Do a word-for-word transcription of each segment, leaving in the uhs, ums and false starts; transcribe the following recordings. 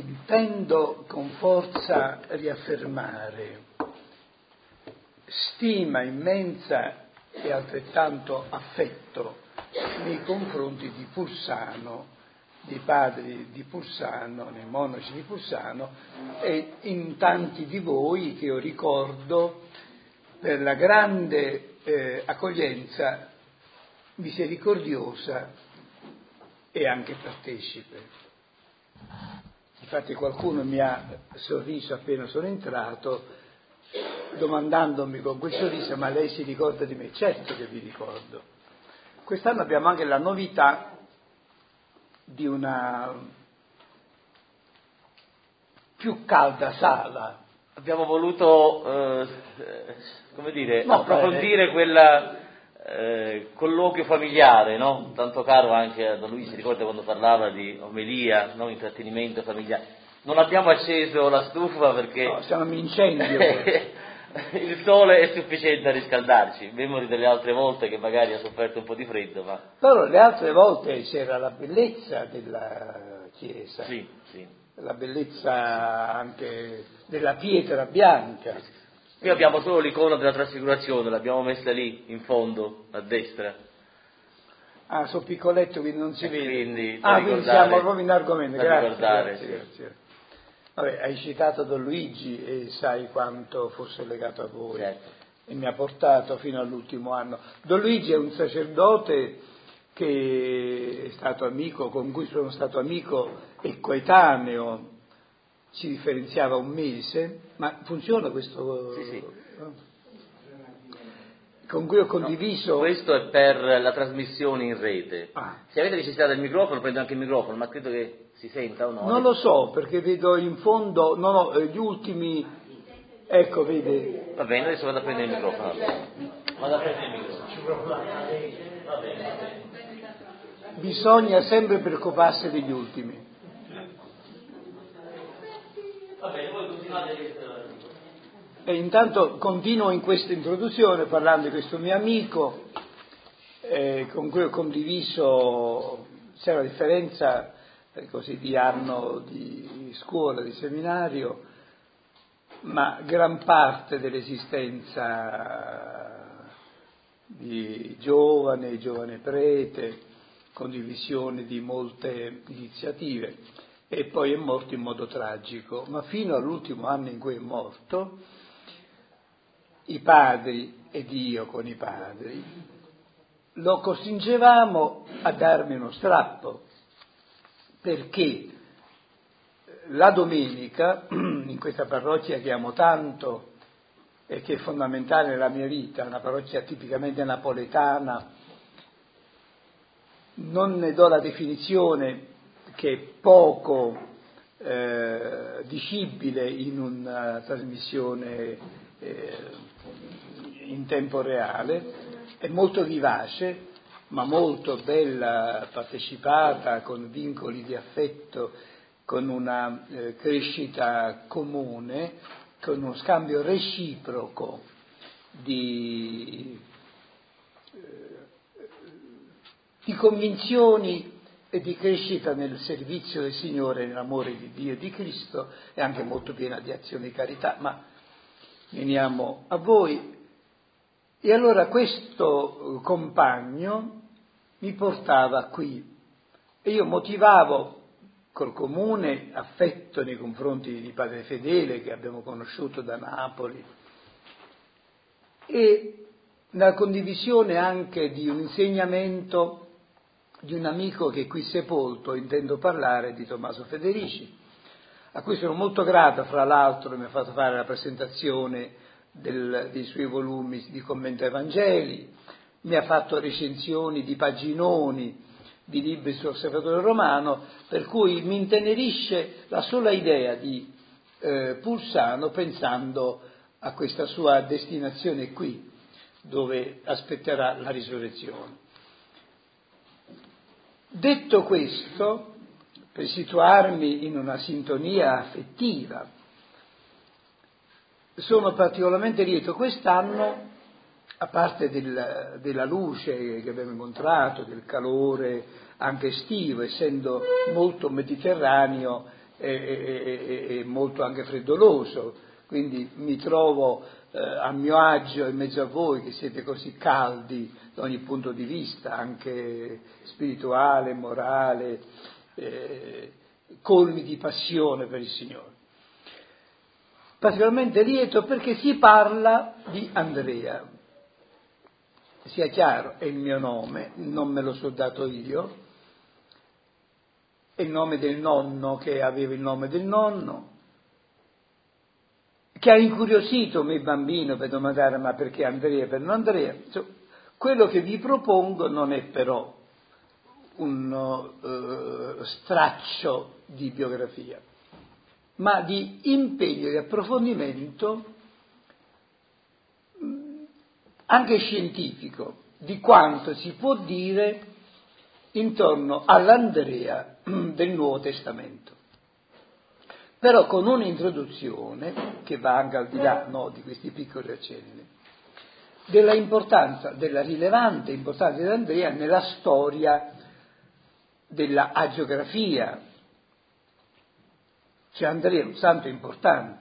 intendo con forza riaffermare stima immensa e altrettanto affetto nei confronti di Pursano, dei padri di Pursano, nei monaci di Pursano e in tanti di voi che io ricordo per la grande eh, accoglienza misericordiosa e anche partecipe. Infatti qualcuno mi ha sorriso appena sono entrato, domandandomi con quel sorriso: ma lei si ricorda di me? Certo che vi ricordo. Quest'anno abbiamo anche la novità di una più calda sala. Abbiamo voluto, eh, come dire, no, approfondire eh, quel eh, colloquio familiare, no? Tanto caro anche a Don Luigi, si ricorda quando parlava di omelia, no? Intrattenimento familiare. Non abbiamo acceso la stufa perché no, siamo in incendio. il sole è sufficiente a riscaldarci, memori delle altre volte che magari ha sofferto un po' di freddo, ma... Però le altre volte c'era la bellezza della chiesa, sì, sì. la bellezza anche della pietra bianca. Qui abbiamo solo l'icona della trasfigurazione, l'abbiamo messa lì, in fondo, a destra. Ah, sul piccoletto quindi non si e vede. Quindi, ah, quindi siamo proprio in argomento, grazie, grazie, sì. grazie. Vabbè, hai citato Don Luigi e sai quanto fosse legato a voi, certo. E mi ha portato fino all'ultimo anno. Don Luigi è un sacerdote che è stato amico, con cui sono stato amico e coetaneo, ci differenziava un mese, ma funziona questo? Sì, sì. Con cui ho condiviso... No, questo è per la trasmissione in rete. Ah. Se avete necessità del microfono, prendo anche il microfono, ma credo che si senta o no? Non lo so, perché vedo in fondo, no, no, gli ultimi, ecco, vede. Va bene, adesso vado a prendere il microfono. Vado a prendere il microfono. Va bene, va bene. Bisogna sempre preoccuparsi degli ultimi. Va bene, voi continuate. E intanto continuo in questa introduzione parlando di questo mio amico eh, con cui ho condiviso, c'è una differenza eh, così di anno di scuola, di seminario, ma gran parte dell'esistenza di giovane, giovane prete, condivisione di molte iniziative, e poi è morto in modo tragico, ma fino all'ultimo anno in cui è morto, i padri ed io con i padri lo costringevamo a darmi uno strappo, perché la domenica, in questa parrocchia che amo tanto e che è fondamentale nella mia vita, una parrocchia tipicamente napoletana, non ne do la definizione che è poco eh, dicibile in una trasmissione eh, in tempo reale, è molto vivace, ma molto bella, partecipata, con vincoli di affetto, con una eh, crescita comune, con uno scambio reciproco di, eh, di convinzioni e di crescita nel servizio del Signore, nell'amore di Dio e di Cristo, e anche molto piena di azione di carità, ma veniamo a voi. E allora questo compagno mi portava qui e io motivavo col comune affetto nei confronti di Padre Fedele, che abbiamo conosciuto da Napoli, e la condivisione anche di un insegnamento di un amico che è qui sepolto, intendo parlare di Tommaso Federici, a cui sono molto grata, fra l'altro mi ha fatto fare la presentazione del, dei suoi volumi di commento ai Vangeli, mi ha fatto recensioni di paginoni di libri sull'Osservatore Romano, per cui mi intenerisce la sola idea di eh, Pursano, pensando a questa sua destinazione qui, dove aspetterà la risurrezione. Detto questo, per situarmi in una sintonia affettiva, sono particolarmente lieto quest'anno, a parte del, della luce che abbiamo incontrato, del calore anche estivo, essendo molto mediterraneo è, è, è molto anche freddoloso, quindi mi trovo eh, a mio agio in mezzo a voi che siete così caldi da ogni punto di vista, anche spirituale, morale, eh, colmi di passione per il Signore. Particolarmente lieto perché si parla di Andrea. Sia chiaro, è il mio nome, non me lo so dato io, è il nome del nonno che aveva il nome del nonno, che ha incuriosito me bambino per domandare ma perché Andrea per non Andrea. Insomma, quello che vi propongo non è però un uh, straccio di biografia, ma di impegno di approfondimento anche scientifico di quanto si può dire intorno all'Andrea del Nuovo Testamento, però con un'introduzione che va anche al di là no, di questi piccoli accenni della importanza, della rilevante importanza di Andrea nella storia della agiografia. Cioè Andrea è un santo importante,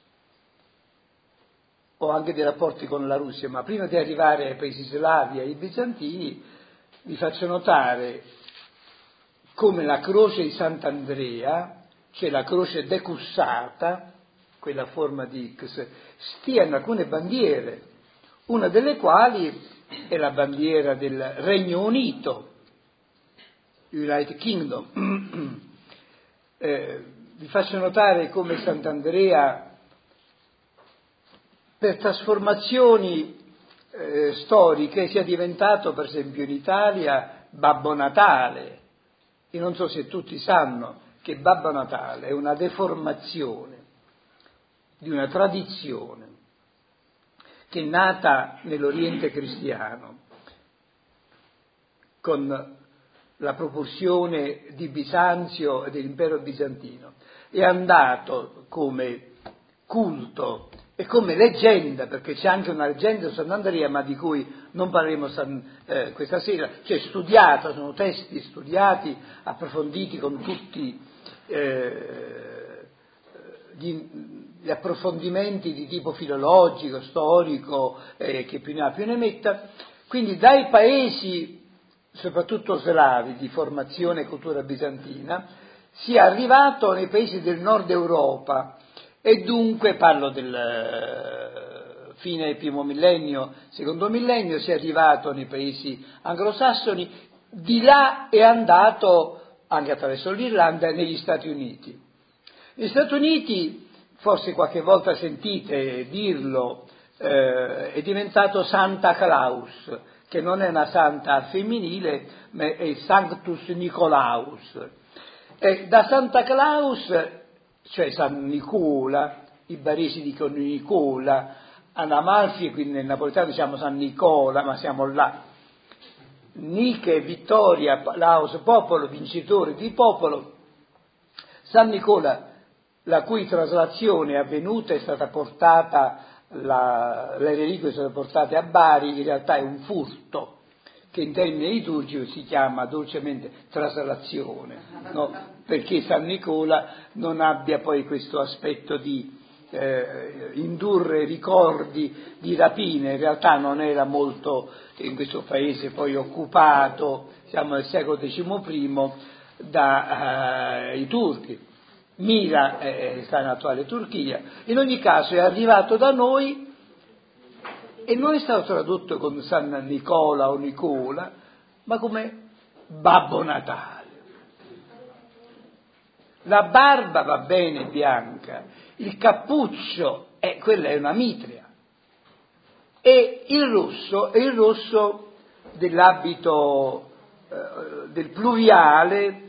o anche dei rapporti con la Russia, ma prima di arrivare ai paesi slavi e ai bizantini vi faccio notare come la croce di Sant'Andrea, cioè la croce decussata, quella a forma di X, stia in alcune bandiere, una delle quali è la bandiera del Regno Unito, United Kingdom. eh, vi faccio notare come Sant'Andrea, per trasformazioni eh, storiche, sia diventato per esempio in Italia Babbo Natale. Io non so se tutti sanno che Babbo Natale è una deformazione di una tradizione che è nata nell'Oriente cristiano con la propulsione di Bisanzio e dell'impero bizantino, è andato come culto e come leggenda, perché c'è anche una leggenda su Sant'Andrea, ma di cui non parleremo san, eh, questa sera, cioè studiata, sono testi studiati, approfonditi con tutti eh, gli, gli approfondimenti di tipo filologico, storico, eh, che più ne ha più ne metta, quindi dai paesi, soprattutto slavi, di formazione e cultura bizantina, si è arrivato nei paesi del nord Europa, e dunque parlo del fine del primo millennio, secondo millennio, si è arrivato nei paesi anglosassoni, di là è andato anche attraverso l'Irlanda negli Stati Uniti. Negli Stati Uniti, forse qualche volta sentite dirlo, eh, è diventato Santa Claus, che non è una santa femminile, ma è Sanctus Nicolaus. E da Santa Claus, cioè San Nicola, i baresi dicono Nicola, ad Amalfi, quindi nel napoletano diciamo San Nicola, ma siamo là. Nike, vittoria, laus, popolo, vincitore di popolo. San Nicola, la cui traslazione è avvenuta, è stata portata, la, le reliquie sono portate a Bari, in realtà è un furto, che in termini liturgici si chiama dolcemente traslazione, no? Perché San Nicola non abbia poi questo aspetto di eh, indurre ricordi di rapine, in realtà non era molto, in questo paese poi occupato, siamo nel secolo decimo primo, dai uh, turchi. Mira eh, sta in attuale Turchia, in ogni caso è arrivato da noi e non è stato tradotto con San Nicola o Nicola, ma come Babbo Natale. La barba va bene bianca, il cappuccio, eh, quella è una mitria, e il rosso è il rosso dell'abito eh, del pluviale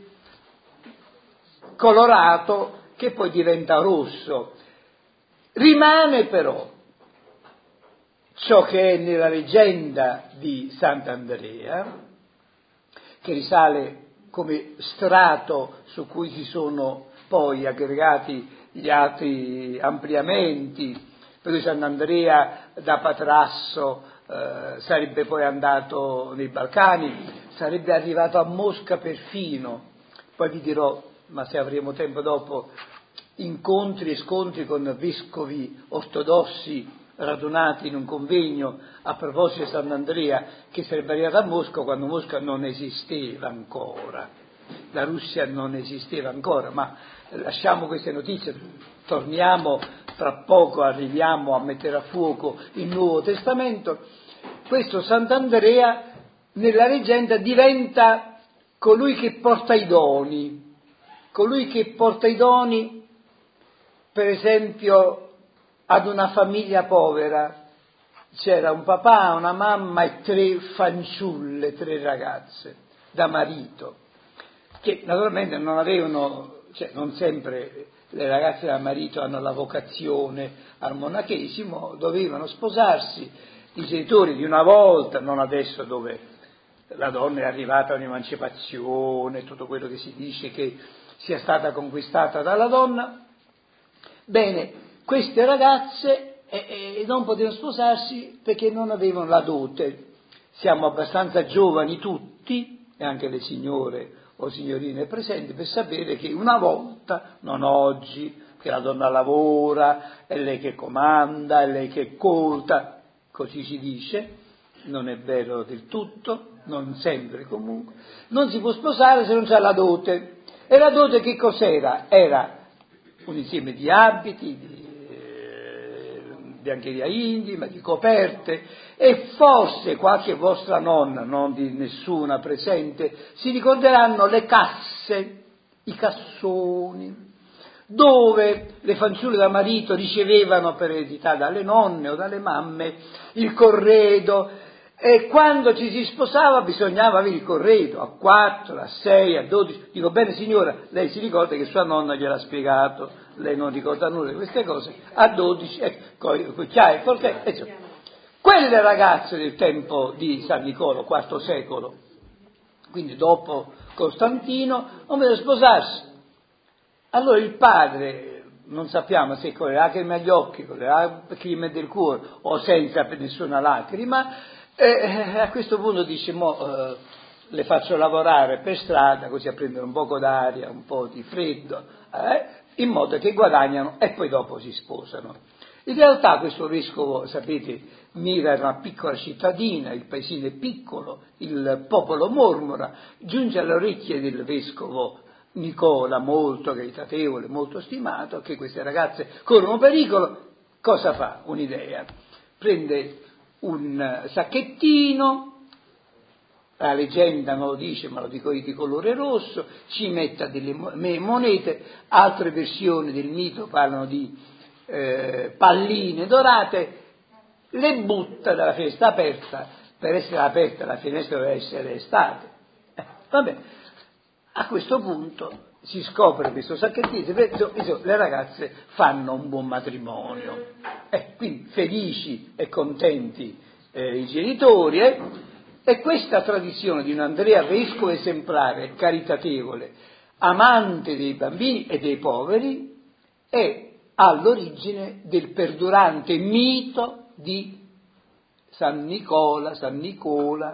colorato che poi diventa rosso. Rimane però ciò che è nella leggenda di Sant'Andrea, che risale come strato su cui si sono poi aggregati gli altri ampliamenti, per cui Sant'Andrea da Patrasso eh, sarebbe poi andato nei Balcani, sarebbe arrivato a Mosca perfino, poi vi dirò ma se avremo tempo dopo, incontri e scontri con vescovi ortodossi radunati in un convegno a proposito di Sant'Andrea, che sarebbe arrivato a Mosca quando Mosca non esisteva ancora, la Russia non esisteva ancora, ma lasciamo queste notizie, torniamo tra poco, arriviamo a mettere a fuoco il Nuovo Testamento. Questo Sant'Andrea nella leggenda diventa colui che porta i doni, colui che porta i doni, per esempio, ad una famiglia povera. C'era un papà, una mamma e tre fanciulle, tre ragazze da marito, che naturalmente non avevano, cioè non sempre le ragazze da marito hanno la vocazione al monachesimo, dovevano sposarsi. I genitori di una volta, non adesso dove la donna è arrivata a un'emancipazione, tutto quello che si dice che sia stata conquistata dalla donna. Bene, queste ragazze eh, eh, non potevano sposarsi perché non avevano la dote. Siamo abbastanza giovani tutti, e anche le signore o signorine presenti, per sapere che una volta, non oggi, che la donna lavora, è lei che comanda, è lei che è colta, così si dice, non è vero del tutto, non sempre comunque, non si può sposare se non c'è la dote. E la dote che cos'era? Era un insieme di abiti, di eh, biancheria intima, di coperte, e forse qualche vostra nonna, non di nessuna presente, si ricorderanno le casse, i cassoni, dove le fanciulle da marito ricevevano per eredità dalle nonne o dalle mamme il corredo, e quando ci si sposava bisognava avere il corredo a quattro, a sei, a dodici. Dico, bene signora, lei si ricorda che sua nonna gliel'ha spiegato, lei non ricorda nulla di queste cose, a dodici, ecco, chiave, forse, ecco. Quelle ragazze del tempo di San Nicola, quarto secolo, quindi dopo Costantino, non potevano sposarsi. Allora il padre, non sappiamo se con le lacrime agli occhi, con le lacrime del cuore o senza per nessuna lacrima, eh, a questo punto dice, mo eh, le faccio lavorare per strada così a prendere un poco d'aria, un po' di freddo, eh, in modo che guadagnano e poi dopo si sposano. In realtà questo vescovo, sapete, Mira era una piccola cittadina, il paesino è piccolo, il popolo mormora, giunge alle orecchie del vescovo Nicola, molto caritatevole, molto stimato, che queste ragazze corrono pericolo. Cosa fa? Un'idea. Prende un sacchettino, la leggenda non lo dice, ma lo dico io, di colore rosso, ci metta delle monete, altre versioni del mito parlano di eh, palline dorate, le butta dalla finestra aperta. Per essere aperta la finestra deve essere estate. Eh, vabbè. A questo punto si scopre questo sacchettino, le ragazze fanno un buon matrimonio, eh, quindi felici e contenti eh, i genitori, eh, e questa tradizione di un Andrea vescovo esemplare, caritatevole, amante dei bambini e dei poveri, è all'origine del perdurante mito di San Nicola, San Nicola,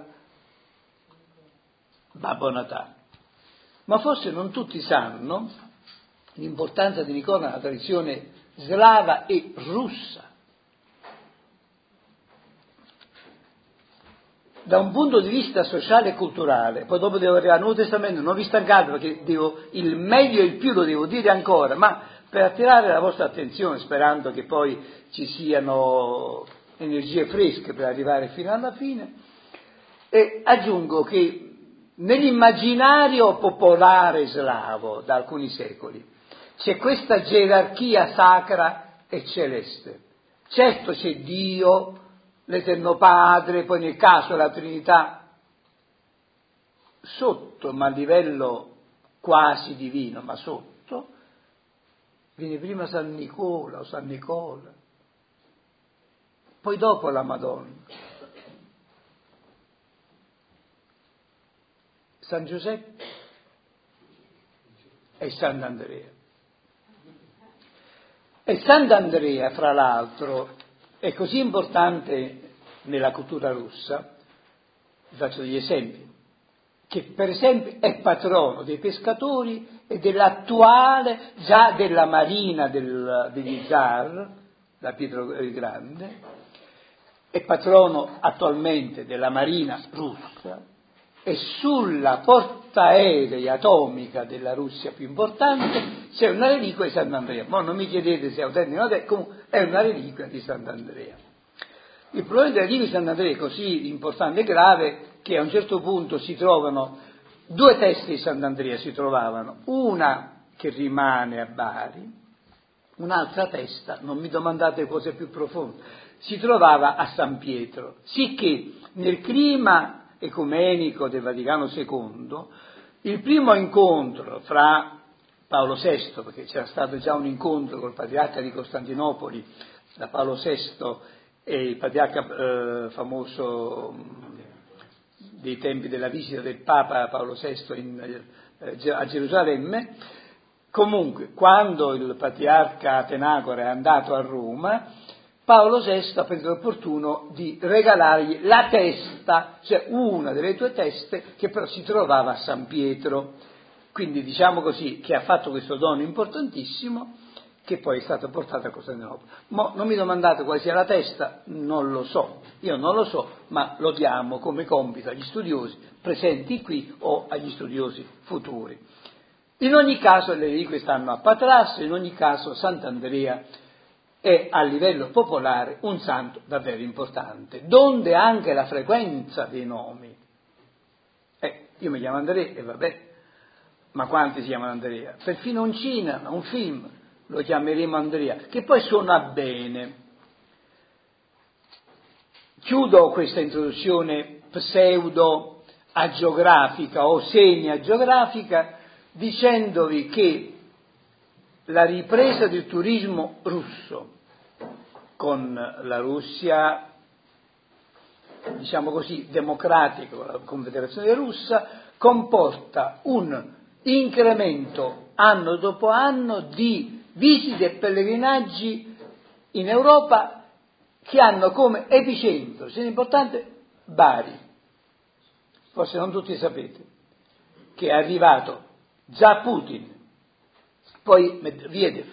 Babbo Natale. Ma forse non tutti sanno l'importanza di Nicola nella tradizione slava e russa. Da un punto di vista sociale e culturale, poi dopo devo arrivare al Nuovo Testamento, non vi stancate perché devo, il meglio e il più lo devo dire ancora, ma per attirare la vostra attenzione, sperando che poi ci siano energie fresche per arrivare fino alla fine, e aggiungo che nell'immaginario popolare slavo da alcuni secoli c'è questa gerarchia sacra e celeste. Certo c'è Dio, l'Eterno Padre, poi nel caso la Trinità sotto, ma a livello quasi divino, ma sotto, viene prima San Nicola o San Nicola, poi dopo la Madonna. San Giuseppe e Sant'Andrea. E Sant'Andrea, fra l'altro, è così importante nella cultura russa, vi faccio degli esempi. che per esempio è patrono dei pescatori e dell'attuale, già della marina del, degli zar, da Pietro il Grande, è patrono attualmente della marina russa e sulla portaerei atomica della Russia più importante c'è una reliquia di Sant'Andrea. Ma non mi chiedete se è autentica o no, comunque è una reliquia di Sant'Andrea. Il problema della reliquia di Sant'Andrea è così importante e grave che a un certo punto si trovano due teste di Sant'Andrea, si trovavano, una che rimane a Bari, un'altra testa, non mi domandate cose più profonde, si trovava a San Pietro, sicché nel clima ecumenico del Vaticano secondo, il primo incontro fra Paolo sesto, perché c'era stato già un incontro col patriarca di Costantinopoli, da Paolo sesto e il patriarca eh, famoso dei tempi della visita del Papa Paolo sesto in, eh, a Gerusalemme. Comunque, quando il patriarca Atenacora è andato a Roma, Paolo sesto ha preso l'opportuno di regalargli la testa, cioè una delle due teste, che però si trovava a San Pietro. Quindi diciamo così che ha fatto questo dono importantissimo, che poi è stato portato a Costantinopoli. Ma non mi domandate quale sia la testa, non lo so, io non lo so, ma lo diamo come compito agli studiosi presenti qui o agli studiosi futuri. In ogni caso le reliquie stanno a Patrasso, in ogni caso Sant'Andrea è a livello popolare un santo davvero importante, donde anche la frequenza dei nomi. Eh, io mi chiamo Andrea e vabbè, ma quanti si chiamano Andrea? Perfino un cinema, un film, lo chiameremo Andrea, che poi suona bene. Chiudo questa introduzione pseudo-agiografica o semi-agiografica dicendovi che la ripresa del turismo russo con la Russia, diciamo così, democratica, con la Confederazione Russa, comporta un incremento anno dopo anno di visite e pellegrinaggi in Europa che hanno come epicentro, se importante, Bari. Forse non tutti sapete che è arrivato già Putin, poi Medvedev.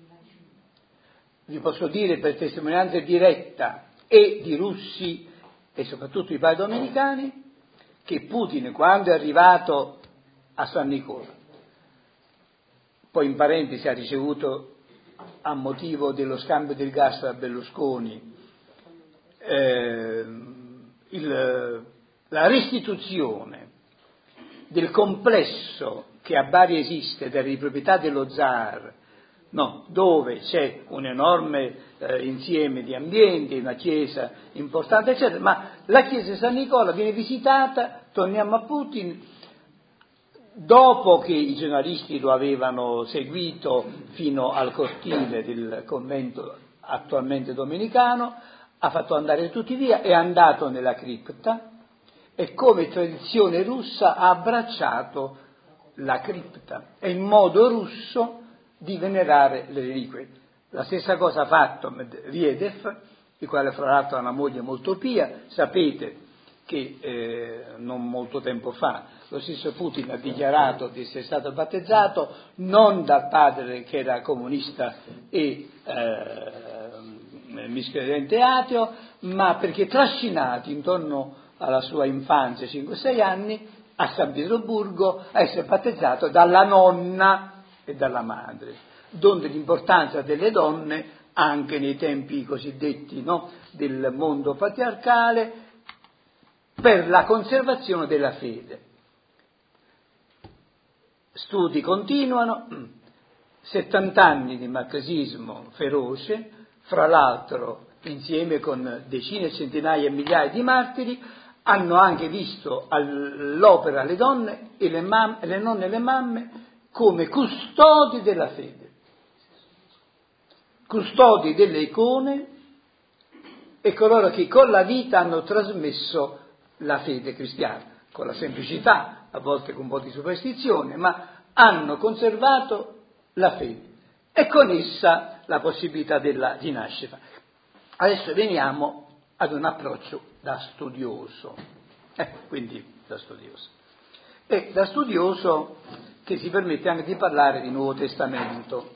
Vi posso dire per testimonianza diretta e di russi e soprattutto i padri domenicani che Putin, quando è arrivato a San Nicola, poi in parentesi ha ricevuto a motivo dello scambio del gas da Berlusconi eh, il, la restituzione del complesso che a Bari esiste, della di proprietà dello zar, no, dove c'è un enorme eh, insieme di ambienti, una chiesa importante, eccetera, ma la chiesa di San Nicola viene visitata, torniamo a Putin, dopo che i giornalisti lo avevano seguito fino al cortile del convento attualmente domenicano, ha fatto andare tutti via, è andato nella cripta e come tradizione russa ha abbracciato la cripta, è il modo russo di venerare le reliquie. La stessa cosa ha fatto Medvedev, il quale fra l'altro ha una moglie molto pia. Sapete che eh, non molto tempo fa lo stesso Putin ha dichiarato di essere stato battezzato non dal padre che era comunista e eh, miscredente ateo, ma perché trascinato intorno alla sua infanzia, cinque sei anni, a San Pietroburgo a essere battezzato dalla nonna e dalla madre, donde l'importanza delle donne anche nei tempi cosiddetti, no, del mondo patriarcale per la conservazione della fede. Studi continuano, settanta anni di marxismo feroce, fra l'altro insieme con decine, centinaia e migliaia di martiri, hanno anche visto all'opera le donne e le, mam- le nonne e le mamme come custodi della fede, custodi delle icone e coloro che con la vita hanno trasmesso la fede cristiana, con la semplicità, a volte con un po' di superstizione, ma hanno conservato la fede e con essa la possibilità della rinascita. Adesso veniamo ad un approccio da studioso, eh, quindi da studioso. e da studioso che si permette anche di parlare di Nuovo Testamento.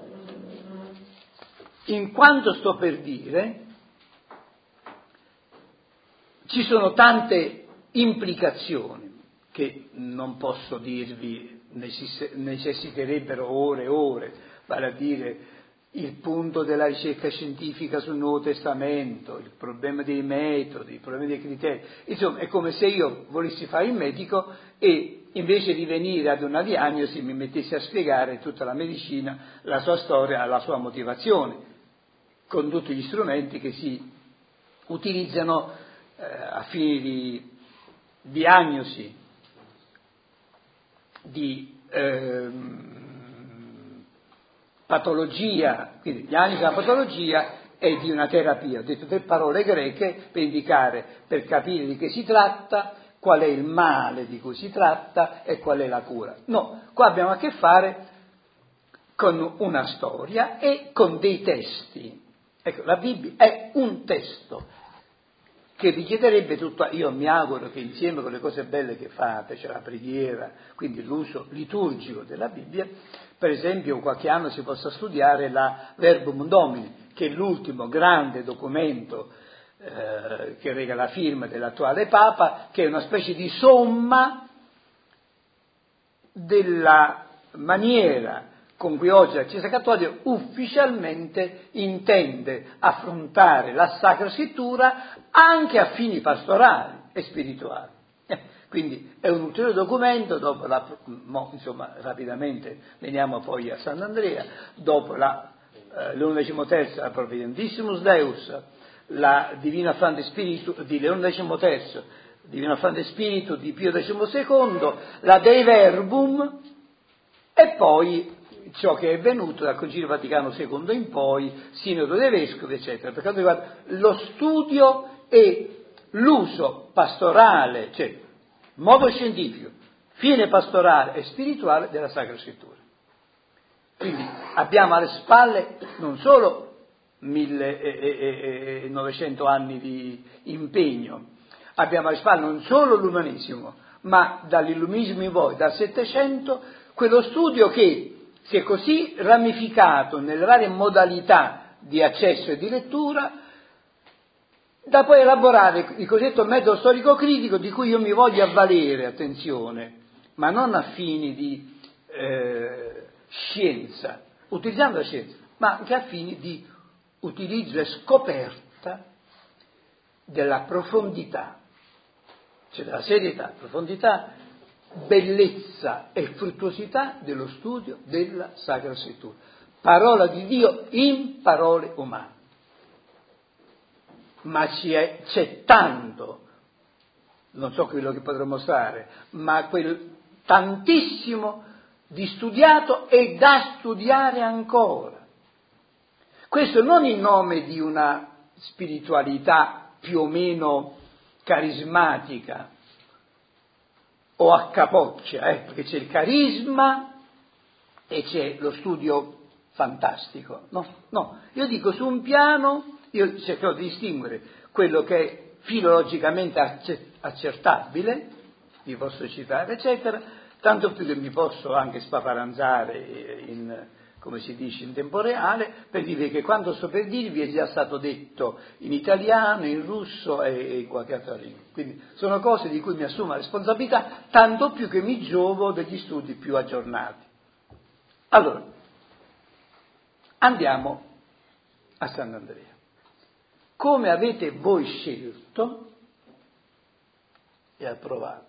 In quanto sto per dire, ci sono tante implicazioni che non posso dirvi, necessiterebbero ore e ore, vale a dire il punto della ricerca scientifica sul Nuovo Testamento, il problema dei metodi, il problema dei criteri. Insomma, è come se io volessi fare il medico e invece di venire ad una diagnosi mi mettessi a spiegare tutta la medicina, la sua storia, la sua motivazione, con tutti gli strumenti che si utilizzano eh, a fini di diagnosi, di ehm, patologia, quindi diagnosi della patologia e di una terapia. Ho detto tre parole greche per indicare, per capire di che si tratta, qual è il male di cui si tratta e qual è la cura. No, qua abbiamo a che fare con una storia e con dei testi. Ecco, la Bibbia è un testo che richiederebbe tutto, io mi auguro che insieme con le cose belle che fate, cioè la preghiera, quindi l'uso liturgico della Bibbia, per esempio qualche anno si possa studiare la Verbum Domini, che è l'ultimo grande documento eh, che reca la firma dell'attuale Papa, che è una specie di somma della maniera con cui oggi la Chiesa Cattolica ufficialmente intende affrontare la Sacra Scrittura anche a fini pastorali e spirituali. Eh, quindi è un ulteriore documento, dopo la, mo, insomma rapidamente veniamo poi a Sant'Andrea, dopo la, eh, l'undicesimo terzo, la Providentissimus Deus, la Divina Affrante Spiritu di Leone decimo terzo, Divina Affrante Spiritu di Pio decimo secondo, la Dei Verbum e poi ciò che è venuto dal Concilio Vaticano secondo in poi, Sinodo dei Vescovi, eccetera, per quanto riguarda lo studio e l'uso pastorale, cioè modo scientifico, fine pastorale e spirituale della Sacra Scrittura. Quindi abbiamo alle spalle non solo millenovecento anni di impegno, abbiamo alle spalle non solo l'umanesimo, ma dall'illuminismo in poi, dal Settecento, quello studio che si è così ramificato nelle varie modalità di accesso e di lettura, da poi elaborare il cosiddetto metodo storico-critico di cui io mi voglio avvalere, attenzione, ma non a fini di eh, scienza, utilizzando la scienza, ma anche a fini di utilizzo e scoperta della profondità, cioè della serietà, profondità, bellezza e fruttuosità dello studio della Sacra Scrittura. Parola di Dio in parole umane. Ma c'è, c'è tanto, non so quello che potrò mostrare, ma quel tantissimo di studiato e da studiare ancora. Questo non in nome di una spiritualità più o meno carismatica o a capoccia, eh, perché c'è il carisma e c'è lo studio fantastico. No, no, io dico su un piano, io cercherò di distinguere quello che è filologicamente accertabile, vi posso citare, eccetera, tanto più che mi posso anche spaparanzare in, come si dice, in tempo reale, per dire che quanto sto per dirvi è già stato detto in italiano, in russo e in qualche altra lingua. Quindi sono cose di cui mi assumo la responsabilità, tanto più che mi giovo degli studi più aggiornati. Allora, andiamo a Sant'Andrea. Come avete voi scelto e approvato?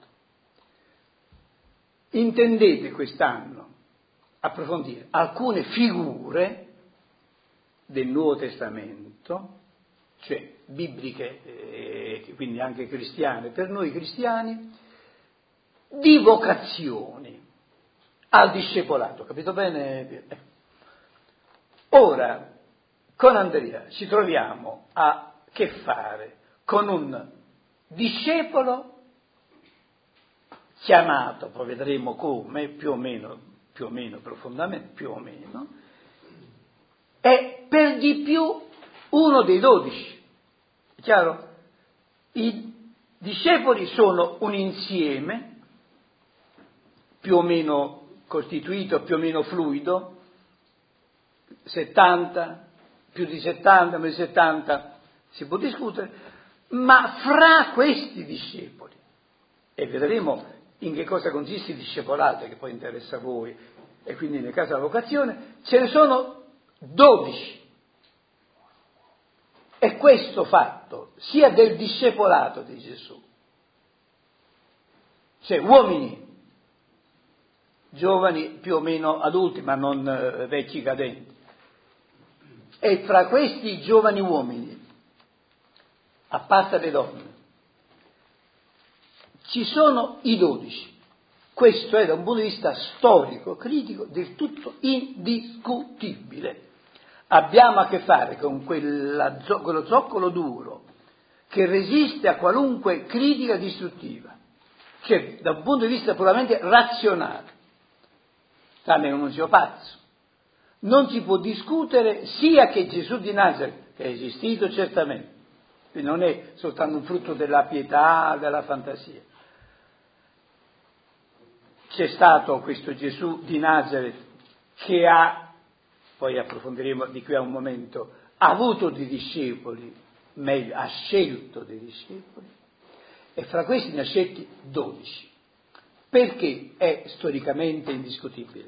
Intendete quest'anno approfondire alcune figure del Nuovo Testamento, cioè bibliche, eh, quindi anche cristiane, per noi cristiani, di vocazioni al discepolato, capito bene? Eh. Ora, con Andrea ci troviamo a che fare con un discepolo chiamato, poi vedremo come, più o meno, più o meno profondamente, più o meno, è per di più uno dei dodici. È chiaro? I discepoli sono un insieme più o meno costituito, più o meno fluido, settanta, più di settanta, meno di settanta, si può discutere, ma fra questi discepoli, e vedremo in che cosa consiste il discepolato, che poi interessa a voi, e quindi nel caso della vocazione, ce ne sono dodici. E questo fatto, sia del discepolato di Gesù, cioè uomini, giovani più o meno adulti, ma non eh, vecchi cadenti, e fra questi giovani uomini, a parte le donne, ci sono i dodici. Questo è da un punto di vista storico, critico, del tutto indiscutibile. Abbiamo a che fare con quella, quello zoccolo duro che resiste a qualunque critica distruttiva, che da un punto di vista puramente razionale, tranne che non sia pazzo, non si può discutere sia che Gesù di Nazareth, che è esistito certamente, quindi non è soltanto un frutto della pietà, della fantasia. C'è stato questo Gesù di Nazareth che ha, poi approfondiremo di qui a un momento, ha avuto dei discepoli, meglio, ha scelto dei discepoli, e fra questi ne ha scelti dodici, perché è storicamente indiscutibile.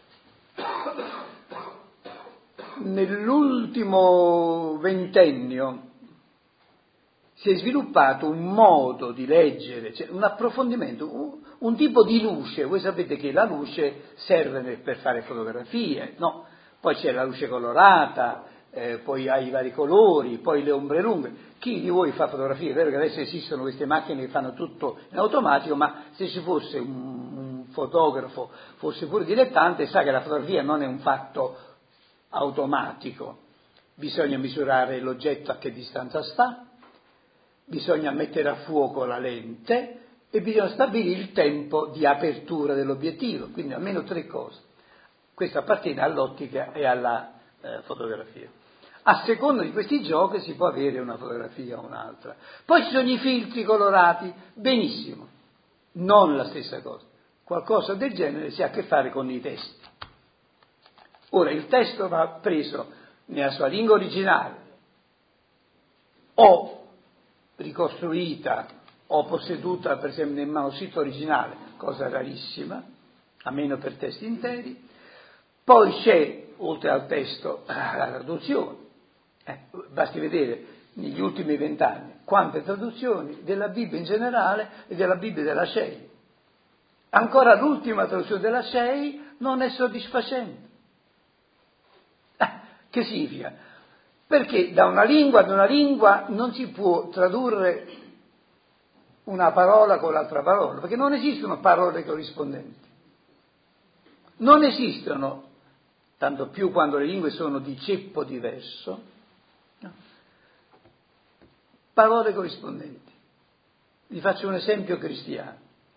Nell'ultimo ventennio si è sviluppato un modo di leggere, cioè un approfondimento, un, un tipo di luce. Voi sapete che la luce serve per fare fotografie, no? Poi c'è la luce colorata, eh, poi hai i vari colori, poi le ombre lunghe. Chi di voi fa fotografie? È vero che adesso esistono queste macchine che fanno tutto in automatico, ma se ci fosse un, un fotografo, fosse pure dilettante, sa che la fotografia non è un fatto automatico. Bisogna misurare l'oggetto a che distanza sta, bisogna mettere a fuoco la lente e bisogna stabilire il tempo di apertura dell'obiettivo, quindi almeno tre cose. Questo appartiene all'ottica e alla eh, fotografia. A seconda di questi giochi si può avere una fotografia o un'altra. Poi ci sono i filtri colorati, benissimo, non la stessa cosa. Qualcosa del genere si ha a che fare con i testi. Ora, il testo va preso nella sua lingua originale, o ricostruita o posseduta per esempio nel manoscritto originale, cosa rarissima, a meno per testi interi. Poi c'è, oltre al testo, la traduzione. Eh, basti vedere negli ultimi vent'anni quante traduzioni della Bibbia in generale e della Bibbia della S C E I. Ancora l'ultima traduzione della S C E I non è soddisfacente. Eh, che significa? Perché da una lingua ad una lingua non si può tradurre una parola con l'altra parola, perché non esistono parole corrispondenti. Non esistono, tanto più quando le lingue sono di ceppo diverso, no, parole corrispondenti. Vi faccio un esempio cristiano.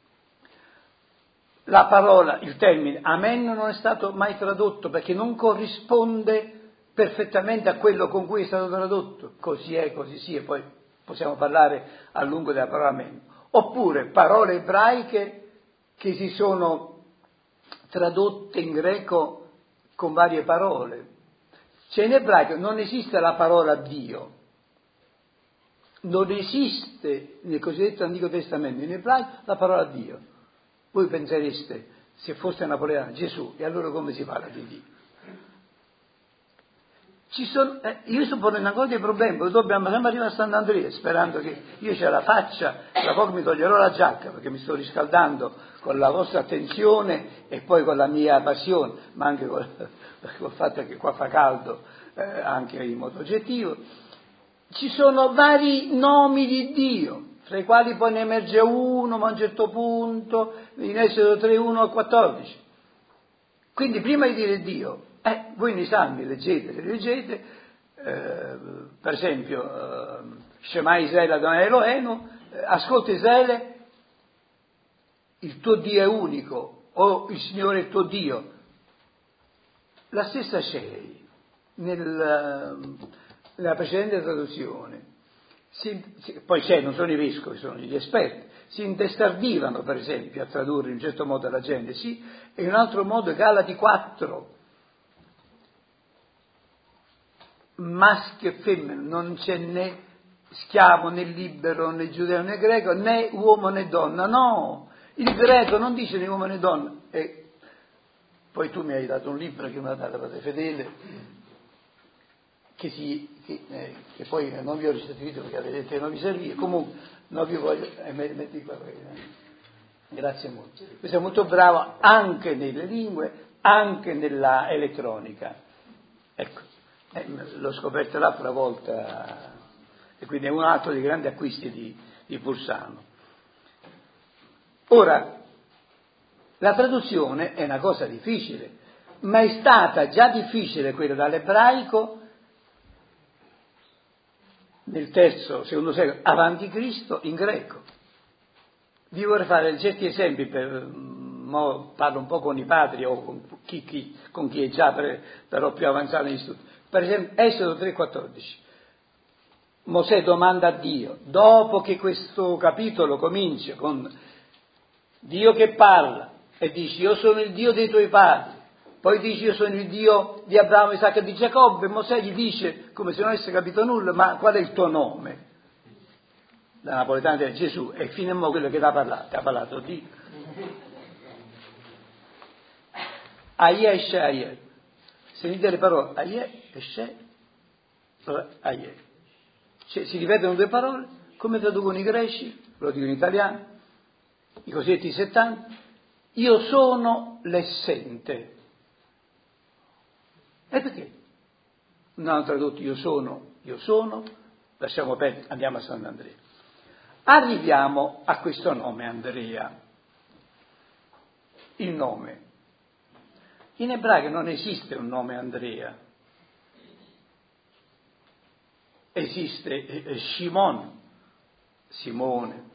La parola, il termine amen non è stato mai tradotto perché non corrisponde perfettamente a quello con cui è stato tradotto, così è, così sia, poi possiamo parlare a lungo della parola amen. Oppure parole ebraiche che si sono tradotte in greco con varie parole. Cioè in ebraico non esiste la parola Dio, non esiste nel cosiddetto Antico Testamento in ebraico la parola Dio. Voi pensereste, se fosse napoletano, Gesù, e allora come si parla di Dio? Ci sono, eh, io sto ponendo ancora dei problemi, poi dobbiamo sempre arrivare a Sant'Andrea, sperando che io c'è la faccia, tra poco mi toglierò la giacca, perché mi sto riscaldando con la vostra attenzione e poi con la mia passione, ma anche col, col fatto che qua fa caldo, eh, anche in modo oggettivo. Ci sono vari nomi di Dio, fra i quali poi ne emerge uno, ma a un certo punto, in Esodo tre, uno a quattordici. Quindi prima di dire Dio, eh, voi nei salmi leggete, leggete, eh, per esempio, eh, Shema Israele Adonai Elohenu, eh, ascolta Israele, il tuo Dio è unico, o il Signore è il tuo Dio. La stessa S C E I, nel, nella precedente traduzione, si, si, poi c'è, non sono i vescovi, sono gli esperti, si intestardivano, per esempio, a tradurre in un certo modo la Genesi, e in un altro modo Galati quattro. Maschio e femmina, non c'è né schiavo né libero né giudeo né greco, né uomo né donna, no, il greco non dice né uomo né donna. E poi tu mi hai dato un libro che mi ha dato Padre Fedele, che, si, che, eh, che poi non vi ho restituito perché vedete che non vi serviva, comunque non vi voglio, eh, metti qua, eh. Grazie molto. Questo è molto bravo anche nelle lingue, anche nella elettronica, ecco, eh, l'ho scoperto l'altra volta, e quindi è un altro dei grandi acquisti di, di Pursano. Ora, la traduzione è una cosa difficile, ma è stata già difficile quella dall'ebraico nel terzo, secondo secolo avanti Cristo in greco. Vi vorrei fare certi esempi, per, mo parlo un po' con i padri o con chi, chi, con chi è già per, però più avanzato negli studi. Per esempio Esodo tre quattordici. Mosè domanda a Dio, dopo che questo capitolo comincia con Dio che parla e dice io sono il Dio dei tuoi padri, poi dice io sono il Dio di Abramo, Isacco e di Giacobbe, Mosè gli dice, come se non avesse capito nulla, ma qual è il tuo nome? La napoletana di Gesù, e fino a mo' quello che ti ha parlato, ti ha parlato di Aie e She Aie. Sentite le parole Aie e She Aie. Cioè, si ripetono due parole, come traducono i greci, lo dico in italiano, i cosiddetti settanta, io sono l'essente. E perché? Non hanno tradotto io sono, io sono, lasciamo perdere, andiamo a Sant'Andrea. Arriviamo a questo nome Andrea, il nome. In ebraico non esiste un nome Andrea, esiste Shimon, Simone,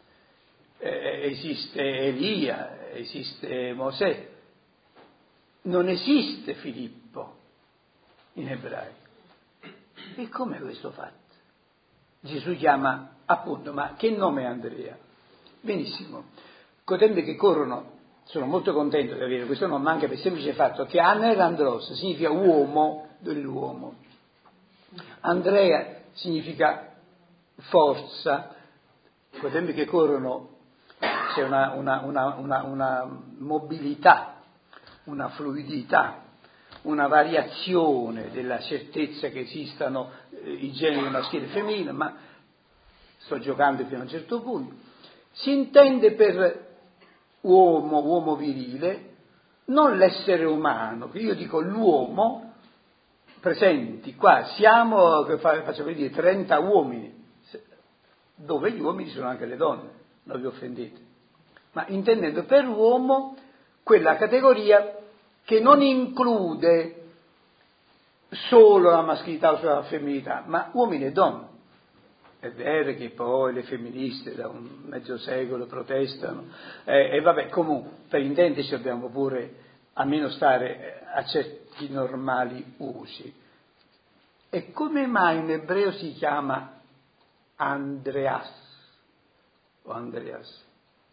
esiste Elia, esiste Mosè, non esiste Filippo in ebraico. E com'è questo fatto? Gesù chiama appunto, ma che nome è Andrea? Benissimo, con i tempi che corrono sono molto contento di avere questo nome, anche per il semplice fatto che Anerandros significa uomo dell'uomo, Andrea significa forza. Con i tempi che corrono c'è una, una, una, una, una mobilità, una fluidità, una variazione della certezza che esistano eh, i generi maschile e femminile, ma sto giocando fino a un certo punto. Si intende per uomo, uomo virile, non l'essere umano, che io dico l'uomo, presenti qua, siamo, faccio per dire, trenta uomini, dove gli uomini sono anche le donne, non vi offendete, ma intendendo per uomo quella categoria che non include solo la maschilità o solo la femminilità, ma uomini e donne. È vero che poi le femministe da un mezzo secolo protestano, eh, e vabbè, comunque, per intenderci dobbiamo pure almeno stare a certi normali usi. E come mai in ebreo si chiama Andreas o Andreas?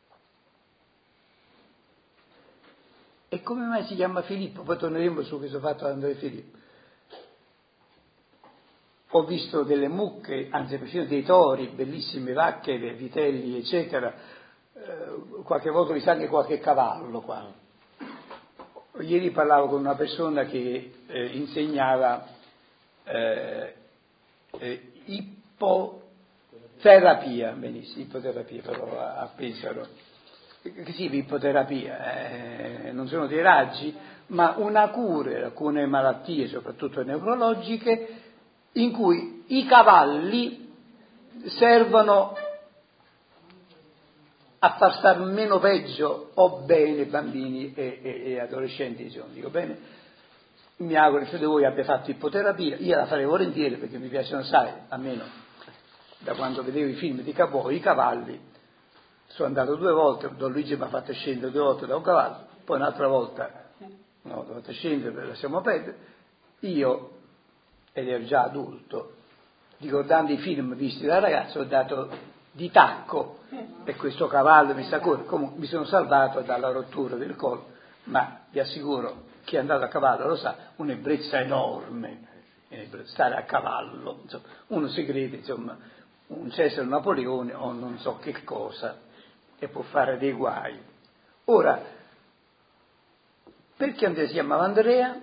E come mai si chiama Filippo? Poi torneremo su questo fatto di Andrea e Filippo. Ho visto delle mucche, anzi persino dei tori, bellissime vacche, dei vitelli, eccetera. Eh, qualche volta ho visto anche qualche cavallo qua. Ieri parlavo con una persona che eh, insegnava eh, eh, ippoterapia, benissimo, ippoterapia però a, a Pesaro. Che sì, ippoterapia, eh, non sono dei raggi, ma una cura di alcune malattie, soprattutto neurologiche, in cui i cavalli servono a far star meno peggio o bene bambini e, e, e adolescenti, insomma, dico bene. Mi auguro che tutti voi abbia fatto ippoterapia, io la farei volentieri perché mi piacciono, sai, almeno da quando vedevo i film di cowboy, i cavalli. Sono andato due volte, Don Luigi mi ha fatto scendere due volte da un cavallo, poi un'altra volta, no, ho fatto scendere, lasciamo perdere, io, ed ero già adulto, ricordando i film visti da ragazzo, ho dato di tacco, e questo cavallo mi sta correndo. Comunque mi sono salvato dalla rottura del collo, ma vi assicuro, chi è andato a cavallo lo sa, un'ebbrezza enorme, stare a cavallo, insomma, uno si crede, insomma, un Cesare Napoleone o non so che cosa, e può fare dei guai. Ora, perché Andrea si chiamava Andrea?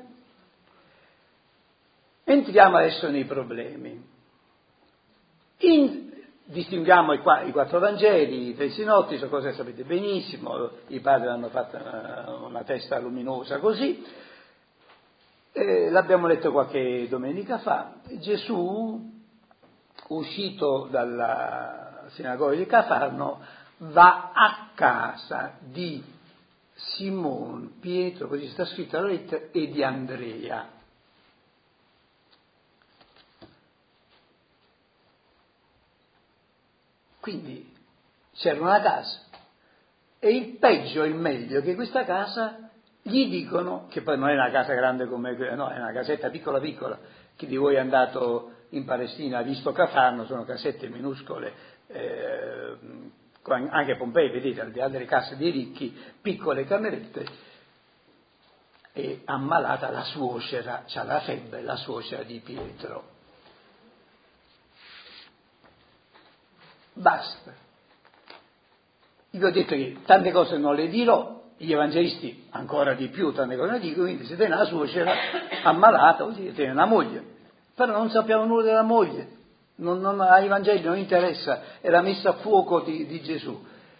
Entriamo adesso nei problemi. In, distinguiamo i, qua, i quattro Vangeli, i tre sinottici, sono cose che sapete benissimo, i padri hanno fatto una, una testa luminosa così, eh, l'abbiamo letto qualche domenica fa. Gesù, uscito dalla sinagoga di Cafarno, va a casa di Simon, Pietro, così sta scritto alla lettera, e di Andrea. Quindi c'era una casa, e il peggio e il meglio che questa casa gli dicono, che poi non è una casa grande come quella, no, è una casetta piccola piccola. Chi di voi è andato in Palestina ha visto Cafarno, sono casette minuscole, eh, anche Pompei, vedete, al di là delle case dei ricchi, piccole camerette. E ammalata la suocera, c'ha la febbre, la suocera di Pietro. Basta. Io vi ho detto che tante cose non le dirò, gli evangelisti ancora di più tante cose ne dicono, quindi se tiene la suocera ammalata, vuol dire tiene una moglie. Però non sappiamo nulla della moglie, non, non, ai Vangeli non interessa, è la messa a fuoco di, di Gesù.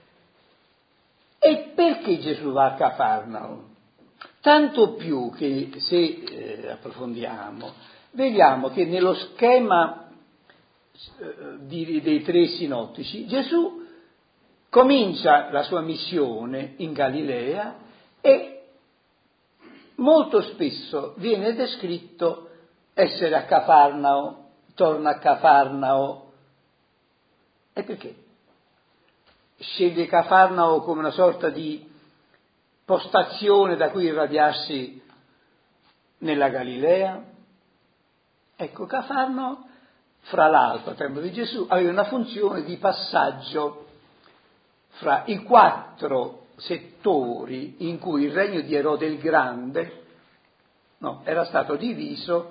E perché Gesù va a Cafarnao? Tanto più che, se eh, approfondiamo, vediamo che nello schema eh, di, dei tre sinottici, Gesù comincia la sua missione in Galilea e molto spesso viene descritto essere a Cafarnao, torna a Cafarnao. E perché? Sceglie Cafarnao come una sorta di postazione da cui irradiarsi nella Galilea. Ecco, Cafarnao, fra l'altro, al tempo di Gesù, aveva una funzione di passaggio fra i quattro settori in cui il regno di Erode il Grande, no, era stato diviso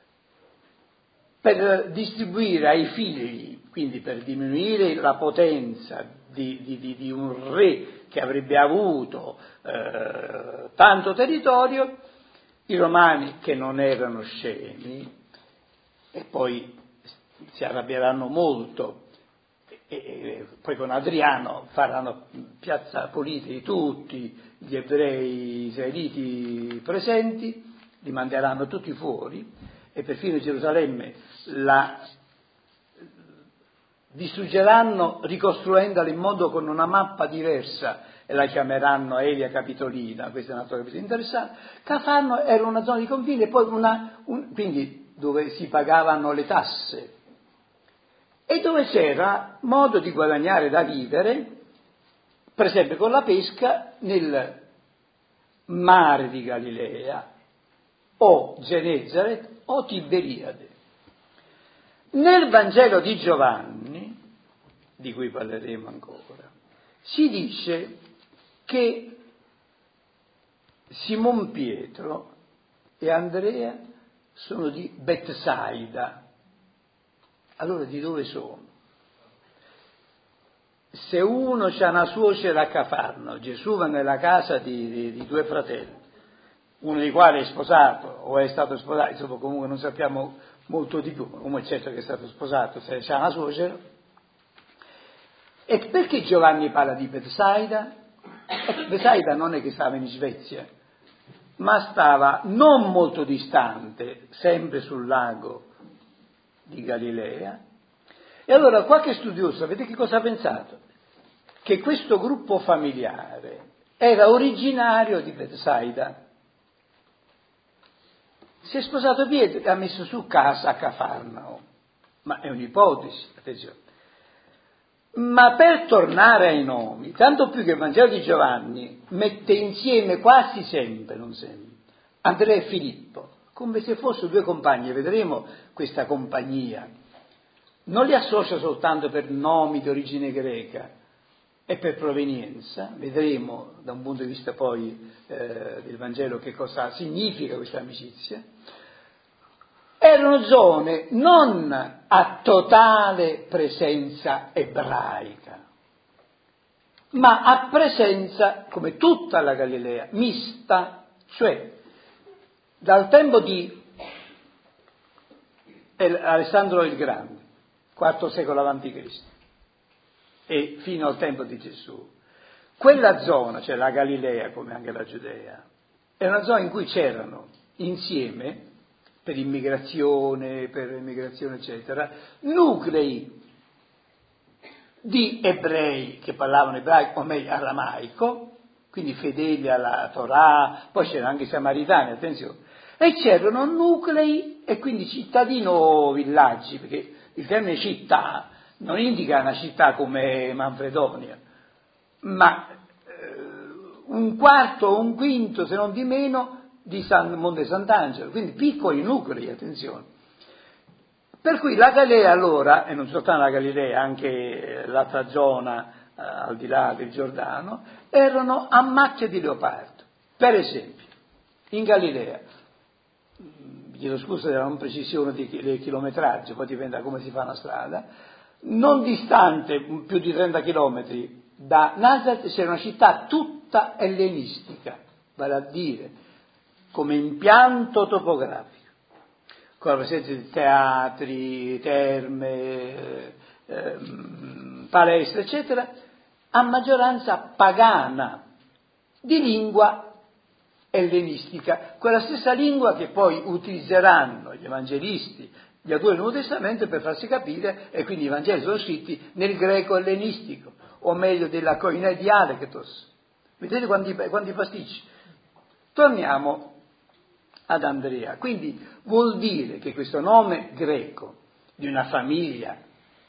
per distribuire ai figli, quindi per diminuire la potenza di, di, di un re che avrebbe avuto eh, tanto territorio, i romani, che non erano scemi, e poi si arrabbieranno molto, e, e poi con Adriano faranno piazza pulita di tutti gli ebrei israeliti presenti, li manderanno tutti fuori, e perfino Gerusalemme la distruggeranno ricostruendola in modo con una mappa diversa e la chiameranno Elia Capitolina. Questo è un altro capitolo interessante. Cafarno era una zona di confine, e poi una, un, quindi dove si pagavano le tasse e dove c'era modo di guadagnare da vivere, per esempio con la pesca nel mare di Galilea o Genesaret o Tiberiade. Nel Vangelo di Giovanni, di cui parleremo ancora, si dice che Simon Pietro e Andrea sono di Betsaida. Allora di dove sono? Se uno c'ha una suocera a Cafarno, Gesù va nella casa di, di, di due fratelli, uno dei quali è sposato o è stato sposato, insomma comunque non sappiamo molto di più, come è certo che è stato sposato, se c'ha una suocera. E perché Giovanni parla di Betsaida? Betsaida non è che stava in Svezia, ma stava non molto distante, sempre sul lago di Galilea. E allora qualche studioso, sapete che cosa ha pensato? Che questo gruppo familiare era originario di Betsaida. Si è sposato Pietro e ha messo su casa a Cafarnao, ma è un'ipotesi, attenzione. Ma per tornare ai nomi, tanto più che il Vangelo di Giovanni mette insieme quasi sempre, non sempre, Andrea e Filippo, come se fossero due compagni, vedremo questa compagnia non li associa soltanto per nomi di origine greca e per provenienza, vedremo da un punto di vista poi eh, del Vangelo che cosa significa questa amicizia. Erano zone non a totale presenza ebraica, ma a presenza, come tutta la Galilea, mista, cioè dal tempo di Alessandro il Grande, quarto secolo avanti Cristo, e fino al tempo di Gesù. Quella zona, cioè la Galilea come anche la Giudea, è una zona in cui c'erano insieme, per immigrazione, per immigrazione eccetera, nuclei di ebrei che parlavano ebraico, o meglio aramaico, quindi fedeli alla Torah, poi c'erano anche i samaritani, attenzione, e c'erano nuclei e quindi cittadini o villaggi, perché il termine città non indica una città come Manfredonia, ma eh, un quarto o un quinto, se non di meno, di San Monte Sant'Angelo, quindi piccoli nuclei, attenzione. Per cui la Galilea allora, e non soltanto la Galilea, anche l'altra zona eh, al di là del Giordano, erano a macchia di leopardo. Per esempio, in Galilea, vi chiedo scusa della non precisione del chilometraggio, poi dipende da come si fa una strada, non distante più di trenta chilometri da Nazareth c'era una città tutta ellenistica, vale a dire come impianto topografico, con la presenza di teatri, terme, ehm, palestre, eccetera, a maggioranza pagana, di lingua ellenistica, quella stessa lingua che poi utilizzeranno gli evangelisti, gli autori del Nuovo Testamento per farsi capire, e quindi i Vangeli sono scritti nel greco ellenistico, o meglio della koiné dialectos. Vedete quanti, quanti pasticci? Torniamo ad Andrea. Quindi vuol dire che questo nome greco di una famiglia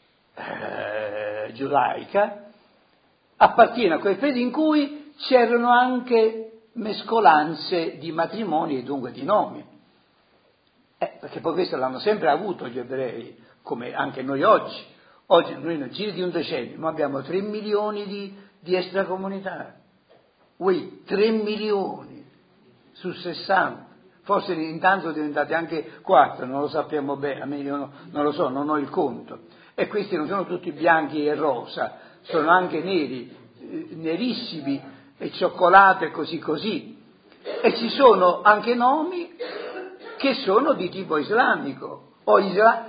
eh, giudaica appartiene a quel periodo in cui c'erano anche mescolanze di matrimoni e dunque di nomi. Eh, perché poi questo l'hanno sempre avuto gli ebrei, come anche noi oggi. Oggi noi nel giro di un decennio ma abbiamo tre milioni di, di extracomunitari. Ui, tre milioni su sessanta. Forse intanto sono diventati anche quattro, non lo sappiamo bene, a me io no, non lo so, non ho il conto. E questi non sono tutti bianchi e rosa, sono anche neri, eh, nerissimi e cioccolato e così così. E ci sono anche nomi che sono di tipo islamico. O isla...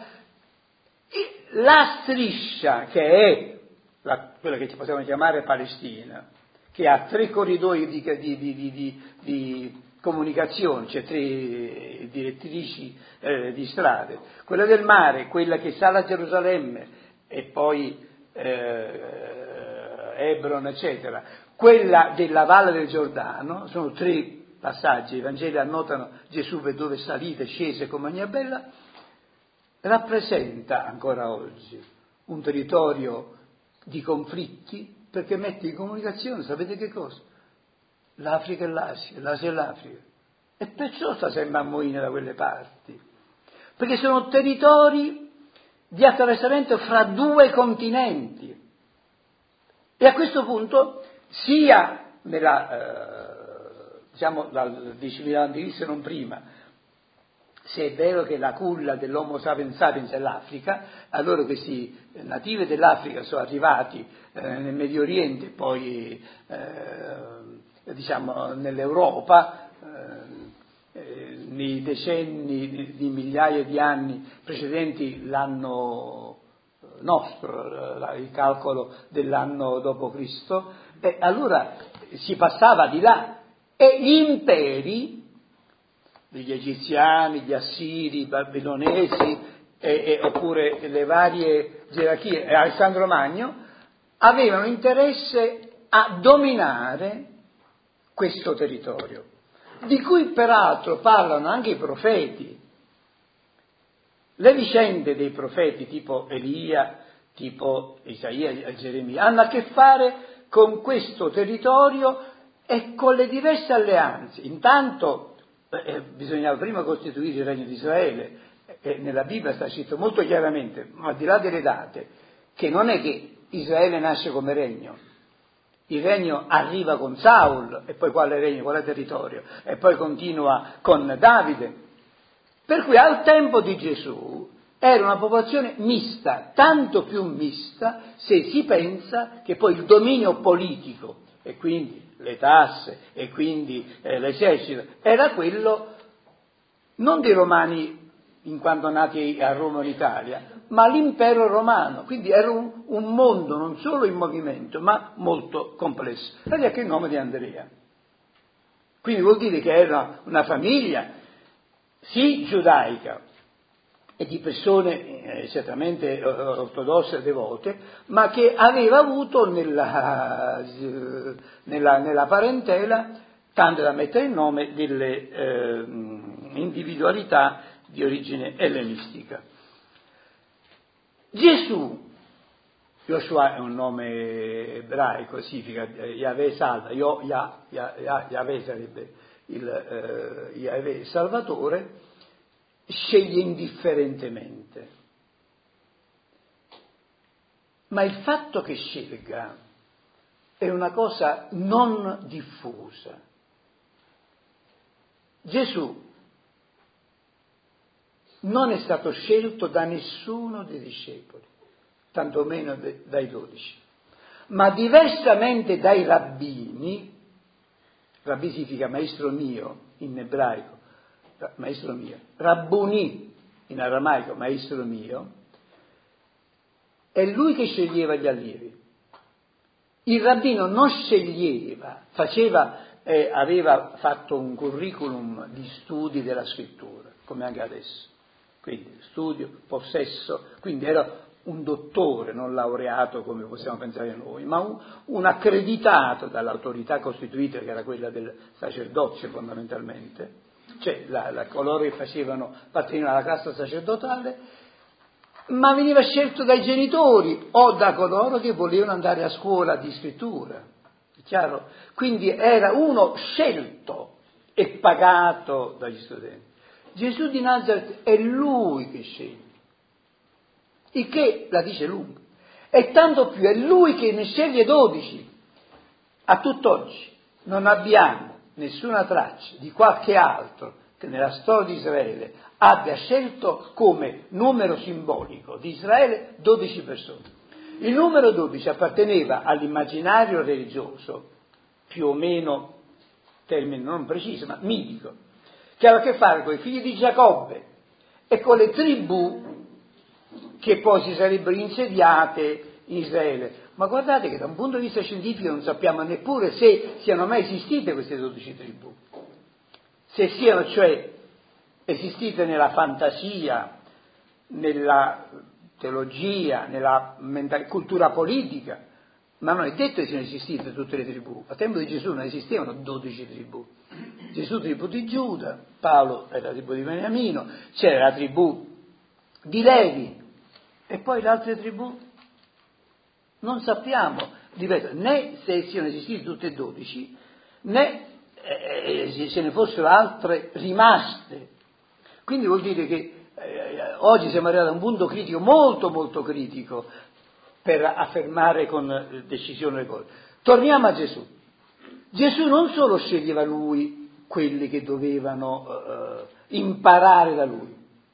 La striscia, che è la, quella che ci possiamo chiamare Palestina, che ha tre corridoi di, di, di, di, di, di comunicazione, cioè tre direttrici eh, di strade, quella del mare, quella che sale a Gerusalemme e poi eh, Hebron eccetera, quella della Valle del Giordano, sono tre passaggi, i Vangeli annotano Gesù per dove salite, scese con Mania Bella, rappresenta ancora oggi un territorio di conflitti perché mette in comunicazione, sapete che cosa? L'Africa e l'Asia, l'Asia e l'Africa. E perciò sta sempre a moine da quelle parti, perché sono territori di attraversamento fra due continenti. E a questo punto, sia nella, eh, diciamo, dal diecimila avanti Cristo non prima, se è vero che la culla dell'Homo sapiens sapiens è l'Africa, allora questi nativi dell'Africa sono arrivati eh, nel Medio Oriente, poi eh, diciamo nell'Europa, eh, nei decenni di migliaia di anni precedenti l'anno nostro, il calcolo dell'anno dopo Cristo, e allora si passava di là e gli imperi degli egiziani, gli assiri, i babilonesi e, e, oppure le varie gerarchie, e Alessandro Magno avevano interesse a dominare questo territorio, di cui peraltro parlano anche i profeti. Le vicende dei profeti tipo Elia, tipo Isaia e Geremia hanno a che fare con questo territorio e con le diverse alleanze. Intanto eh, bisognava prima costituire il regno di Israele, e nella Bibbia sta scritto molto chiaramente, al di là delle date, che non è che Israele nasce come regno. Il regno arriva con Saul, e poi quale regno, quale territorio, e poi continua con Davide. Per cui al tempo di Gesù era una popolazione mista, tanto più mista se si pensa che poi il dominio politico, e quindi le tasse, e quindi eh, l'esercito, era quello non dei romani in quanto nati a Roma o in Italia, ma l'impero romano, quindi era un, un mondo non solo in movimento, ma molto complesso. Ed ecco il nome di Andrea. Quindi vuol dire che era una famiglia, sì, giudaica, e di persone eh, certamente ortodosse e devote, ma che aveva avuto nella, nella, nella parentela, tanto da mettere il nome, delle eh, individualità di origine ellenistica. Gesù, Yoshua è un nome ebraico, significa Yahweh salva, Yo, Yah, Yah, Yahweh sarebbe il eh, Yahweh salvatore, sceglie indifferentemente. Ma il fatto che scelga è una cosa non diffusa. Gesù non è stato scelto da nessuno dei discepoli, tantomeno de, dai dodici, ma diversamente dai rabbini, rabbi significa maestro mio in ebraico, maestro mio, rabbuni in aramaico, maestro mio, è lui che sceglieva gli allievi. Il rabbino non sceglieva, faceva, eh, aveva fatto un curriculum di studi della scrittura, come anche adesso. Quindi studio, possesso, quindi era un dottore, non laureato come possiamo pensare noi, ma un, un accreditato dall'autorità costituita, che era quella del sacerdozio fondamentalmente, cioè la, la, coloro che facevano appartenevano alla casta sacerdotale, ma veniva scelto dai genitori o da coloro che volevano andare a scuola di scrittura, è chiaro? Quindi era uno scelto e pagato dagli studenti. Gesù di Nazareth è lui che sceglie, il che la dice lunga, e tanto più è lui che ne sceglie dodici. A tutt'oggi non abbiamo nessuna traccia di qualche altro che nella storia di Israele abbia scelto come numero simbolico di Israele dodici persone. Il numero dodici apparteneva all'immaginario religioso, più o meno, termine non preciso, ma mitico, che aveva a che fare con i figli di Giacobbe e con le tribù che poi si sarebbero insediate in Israele. Ma guardate che da un punto di vista scientifico non sappiamo neppure se siano mai esistite queste dodici tribù, se siano cioè esistite nella fantasia, nella teologia, nella cultura politica, ma non è detto che siano esistite tutte le tribù. A tempo di Gesù non esistevano dodici tribù. Gesù tribù di Giuda, Paolo era la tribù di Beniamino, c'era la tribù di Levi, e poi le altre tribù non sappiamo, ripeto, né se siano esistite tutte e dodici, né eh, se ne fossero altre rimaste. Quindi vuol dire che eh, oggi siamo arrivati a un punto critico, molto molto critico, per affermare con decisione le cose. Torniamo a Gesù. Gesù non solo sceglieva lui quelli che dovevano eh, imparare da lui,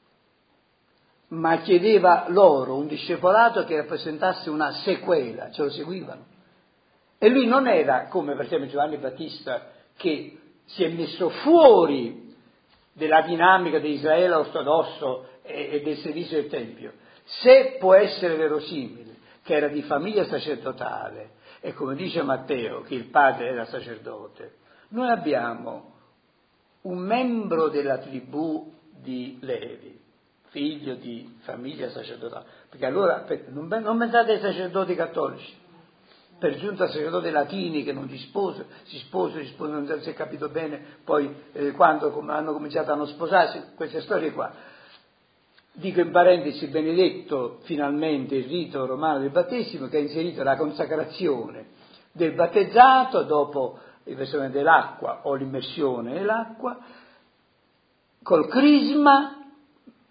ma chiedeva loro un discepolato che rappresentasse una sequela, ce lo seguivano. E lui non era come per esempio Giovanni Battista, che si è messo fuori della dinamica di Israele ortodosso e, e del servizio del Tempio. Se può essere verosimile che era di famiglia sacerdotale, e come dice Matteo che il padre era sacerdote, noi abbiamo un membro della tribù di Levi, figlio di famiglia sacerdotale, perché allora non pensate ai sacerdoti cattolici, per giunta sacerdoti latini che non si sposano, si sposano, si sposano, non si è capito bene poi eh, quando hanno cominciato a non sposarsi, queste storie qua. Dico in parentesi, benedetto finalmente il rito romano del battesimo, che ha inserito la consacrazione del battezzato dopo il versamento dell'acqua o l'immersione nell'acqua, col crisma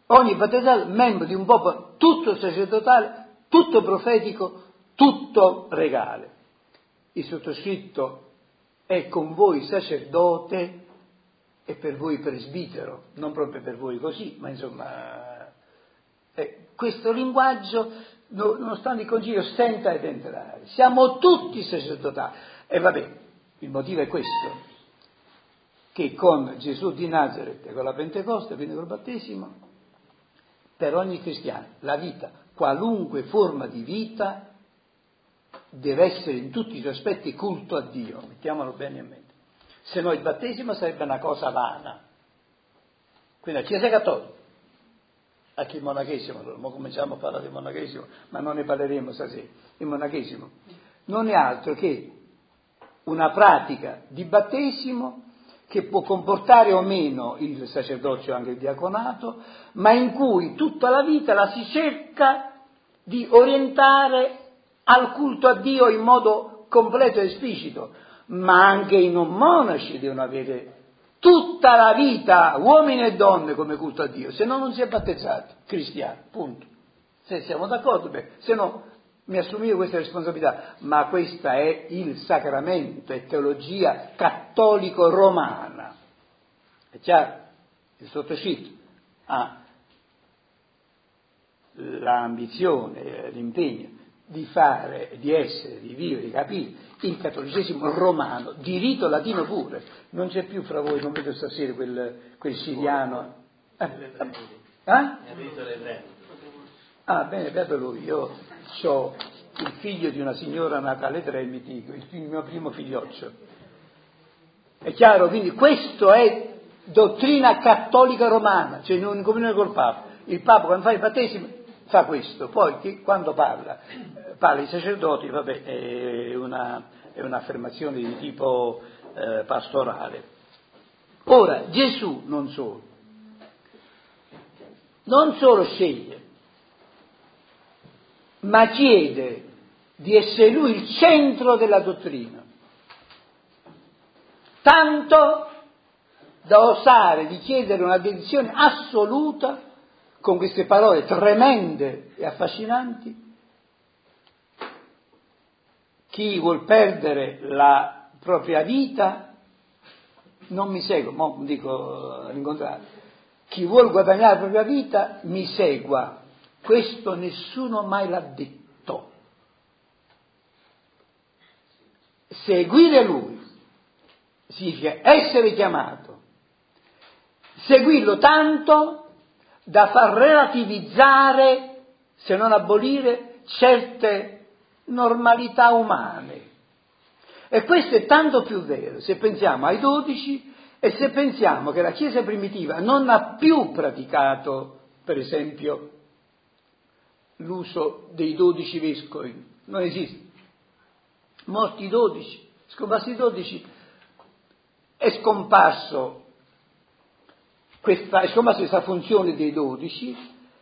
ogni battezzato membro di un popolo tutto sacerdotale, tutto profetico, tutto regale. Il sottoscritto è con voi sacerdote e per voi presbitero, non proprio per voi così, ma insomma eh, questo linguaggio, nonostante il concilio stenta ad entrare. Siamo tutti sacerdotali. E vabbè, il motivo è questo, che con Gesù di Nazareth e con la Pentecoste, quindi col battesimo, per ogni cristiano la vita, qualunque forma di vita, deve essere in tutti i suoi aspetti culto a Dio, mettiamolo bene in mente. Se no il battesimo sarebbe una cosa vana. Quindi la Chiesa Cattolica, anche il monachesimo, ora cominciamo a parlare di monachesimo, ma non ne parleremo stasera. Il monachesimo non è altro che una pratica di battesimo che può comportare o meno il sacerdozio, anche il diaconato, ma in cui tutta la vita la si cerca di orientare al culto a Dio in modo completo e esplicito, ma anche i non monaci devono avere tutta la vita, uomini e donne, come culto a Dio, se no non si è battezzati, cristiani, punto. Se siamo d'accordo, beh, se no mi assumo io questa responsabilità, ma questa è il sacramento, è teologia cattolico-romana. È chiaro? Il sottoscritto ha l'ambizione, l'impegno di fare, di essere, di vivere, di capire il cattolicesimo romano, di rito latino pure. Non c'è più fra voi, non vedo stasera quel, quel siriano. Eh? Eh? Ah, bene, beato lui. Io ho il figlio di una signora nata alle Tremiti, il mio primo figlioccio. È chiaro? Quindi questo è dottrina cattolica romana, cioè in comunione col Papa. Il Papa quando fa il battesimo fa questo, poi che, quando parla, parla ai sacerdoti, vabbè, è, una, è un'affermazione di tipo eh, pastorale. Ora, Gesù non solo, non solo sceglie, ma chiede di essere lui il centro della dottrina, tanto da osare di chiedere una dedizione assoluta con queste parole tremende e affascinanti: chi vuol perdere la propria vita non mi segua, mo dico all'incontrario, chi vuol guadagnare la propria vita mi segua. Questo nessuno mai l'ha detto. Seguire lui significa essere chiamato, seguirlo tanto da far relativizzare, se non abolire, certe normalità umane. E questo è tanto più vero se pensiamo ai dodici e se pensiamo che la Chiesa primitiva non ha più praticato, per esempio, l'uso dei dodici vescovi. Non esiste. Morti i dodici, scomparsi i dodici, è scomparso questa, è scomparsa questa funzione dei dodici.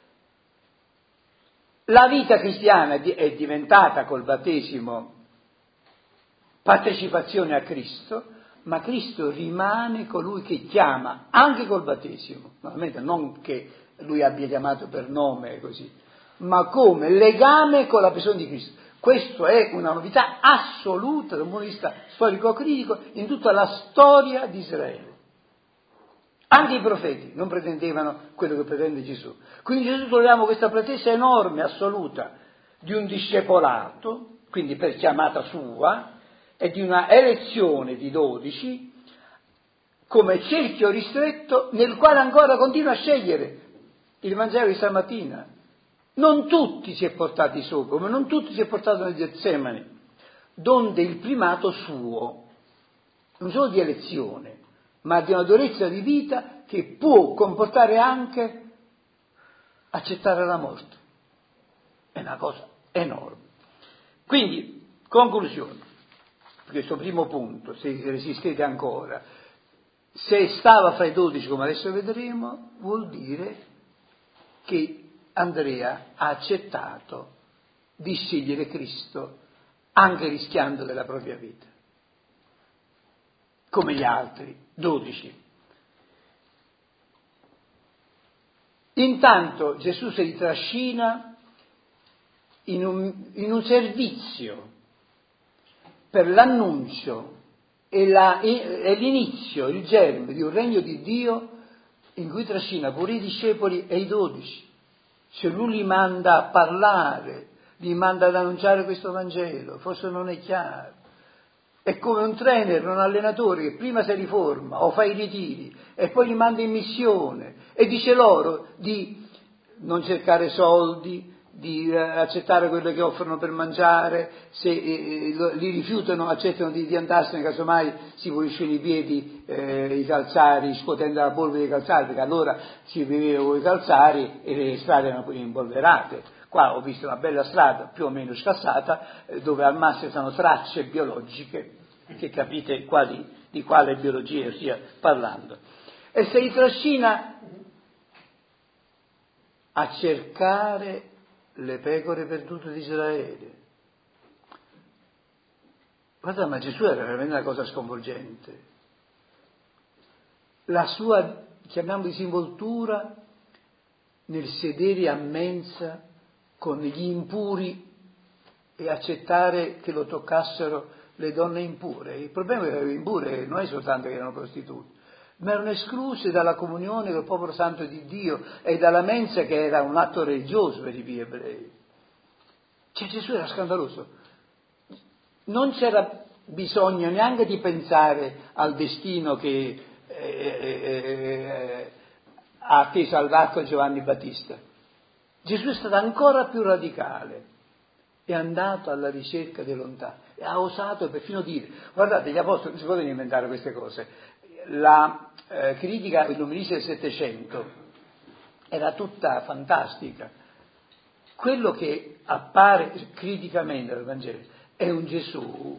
La vita cristiana è diventata col battesimo partecipazione a Cristo, ma Cristo rimane colui che chiama anche col battesimo, naturalmente non che lui abbia chiamato per nome così, ma come legame con la persona di Cristo. Questo è una novità assoluta dal punto di vista storico-critico in tutta la storia di Israele. Anche i profeti non pretendevano quello che pretende Gesù. Quindi Gesù troviamo questa pretesa enorme, assoluta, di un discepolato, quindi per chiamata sua, e di una elezione di dodici come cerchio ristretto nel quale ancora continua a scegliere. Il Vangelo di stamattina non tutti si è portati sopra, ma non tutti si è portato nel Getsemani, donde il primato suo, non solo di elezione, ma di una durezza di vita che può comportare anche accettare la morte. È una cosa enorme. Quindi, conclusione, questo primo punto, se resistete ancora, se stava fra i dodici, come adesso vedremo, vuol dire che Andrea ha accettato di scegliere Cristo anche rischiando della propria vita, come gli altri dodici. Intanto Gesù si ritrascina in un, in un servizio per l'annuncio e, la, e l'inizio, il germe di un regno di Dio in cui trascina pure i discepoli e i dodici. Cioè lui li manda a parlare, li manda ad annunciare questo Vangelo, forse non è chiaro. È come un trainer, un allenatore che prima si riforma o fa i ritiri e poi li manda in missione e dice loro di non cercare soldi, di eh, accettare quello che offrono per mangiare, se eh, lo, li rifiutano accettano di, di andarsene, casomai si puliscono i piedi, eh, i calzari, scuotendo la polvere dei calzari, perché allora si beveva con i calzari e le strade erano poi impolverate. Qua ho visto una bella strada più o meno scassata, eh, dove al massimo sono tracce biologiche, che capite quali, di quale biologia stia parlando. E si ritrascina a cercare le pecore perdute di Israele. Guarda, ma Gesù era veramente una cosa sconvolgente. La sua, chiamiamo disinvoltura, nel sedere a mensa con gli impuri e accettare che lo toccassero le donne impure. Il problema è che le impure non è soltanto che erano prostitute, ma erano escluse dalla comunione del popolo santo di Dio e dalla mensa, che era un atto religioso per i ebrei. Cioè Gesù era scandaloso. Non c'era bisogno neanche di pensare al destino che eh, eh, ha atteso all'arco Giovanni Battista. Gesù è stato ancora più radicale, è andato alla ricerca dei lontani e ha osato perfino dire, guardate, gli apostoli non si possono inventare queste cose. La eh, critica illuminista del Settecento era tutta fantastica. Quello che appare criticamente nel Vangelo è un Gesù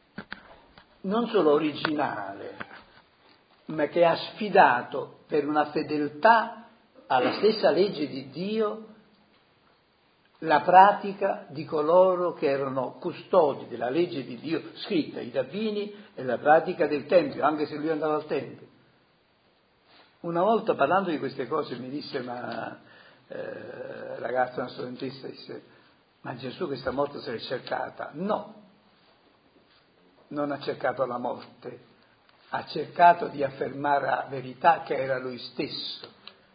non solo originale, ma che ha sfidato per una fedeltà alla stessa legge di Dio la pratica di coloro che erano custodi della legge di Dio scritta, i rabbini, e la pratica del Tempio, anche se lui andava al Tempio. Una volta parlando di queste cose mi disse, ma eh, ragazza, una studentessa, disse, ma Gesù questa morte se l'è cercata? No, non ha cercato la morte, ha cercato di affermare la verità che era lui stesso.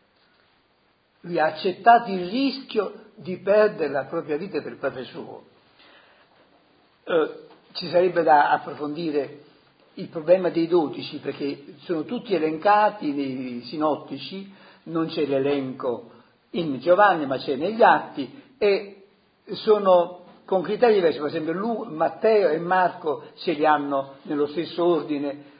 Lui ha accettato il rischio di perdere la propria vita per il Padre suo. Eh, ci sarebbe da approfondire il problema dei dodici, perché sono tutti elencati nei sinottici, non c'è l'elenco in Giovanni ma c'è negli Atti, e sono con criteri diversi. Per esempio Lu, Matteo e Marco ce li hanno nello stesso ordine,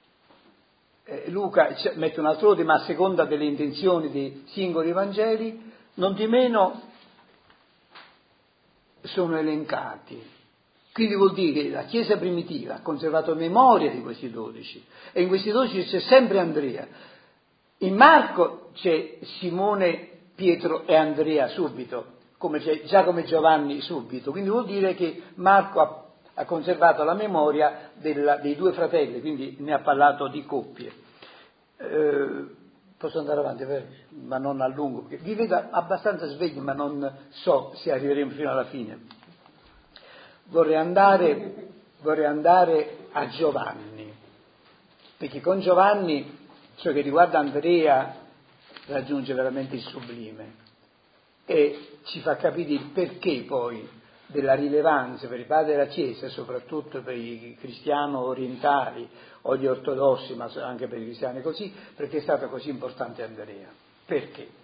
eh, Luca mette un altro ordine ma a seconda delle intenzioni dei singoli Vangeli, non di meno sono elencati. Quindi vuol dire che la Chiesa primitiva ha conservato memoria di questi dodici, e in questi dodici c'è sempre Andrea. In Marco c'è Simone, Pietro e Andrea subito, come c'è Giacomo e Giovanni subito. Quindi vuol dire che Marco ha, ha conservato la memoria della, dei due fratelli, quindi ne ha parlato di coppie. Eh, posso andare avanti, vero? Ma non a lungo, perché vi vedo abbastanza svegli, ma non so se arriveremo fino alla fine. Vorrei andare, vorrei andare a Giovanni, perché con Giovanni ciò che riguarda Andrea raggiunge veramente il sublime e ci fa capire il perché poi della rilevanza per i padri della Chiesa, soprattutto per i cristiani orientali o gli ortodossi, ma anche per i cristiani così, perché è stato così importante Andrea. Perché?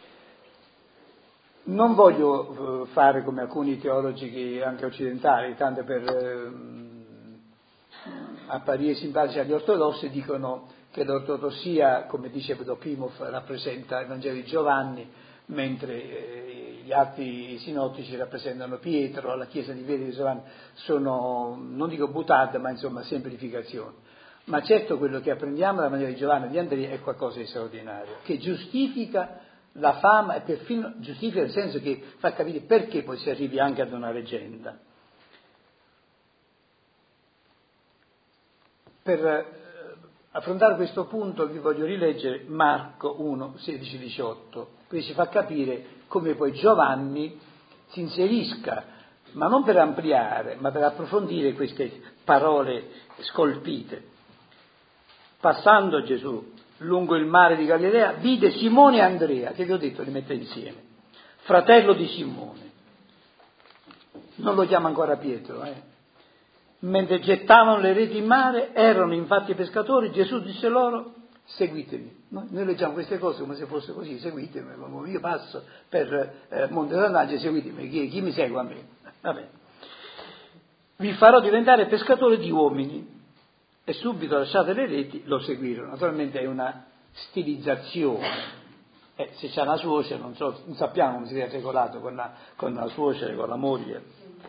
Non voglio fare come alcuni teologi che, anche occidentali, tanto per eh, apparire simpatici agli ortodossi, dicono che l'ortodossia, come dice Pseudo-Klimov, rappresenta il Vangelo di Giovanni, mentre eh, gli altri sinottici rappresentano Pietro, la Chiesa di Pietro e di Giovanni sono, non dico butade, ma insomma semplificazioni. Ma certo quello che apprendiamo dal Vangelo di Giovanni e di Andrea è qualcosa di straordinario, che giustifica la fama e perfino giustifica nel senso che fa capire perché poi si arrivi anche ad una leggenda. Per affrontare questo punto vi voglio rileggere Marco uno, sedici, diciotto, qui si fa capire come poi Giovanni si inserisca, ma non per ampliare, ma per approfondire queste parole scolpite. Passando Gesù lungo il mare di Galilea, vide Simone e Andrea, che vi ho detto li mette insieme, fratello di Simone. Non lo chiama ancora Pietro, eh. Mentre gettavano le reti in mare, erano infatti pescatori. Gesù disse loro: seguitemi. Noi, noi leggiamo queste cose come se fosse così: seguitemi, io passo per eh, Monte Sant'Angelo, seguitemi, chi, chi mi segue a me? Vabbè. Vi farò diventare pescatori di uomini. E subito, lasciate le reti, lo seguirono. Naturalmente è una stilizzazione. Eh, se c'è una suocera, non, so, non sappiamo come si è regolato con la, con la suocera, con la moglie.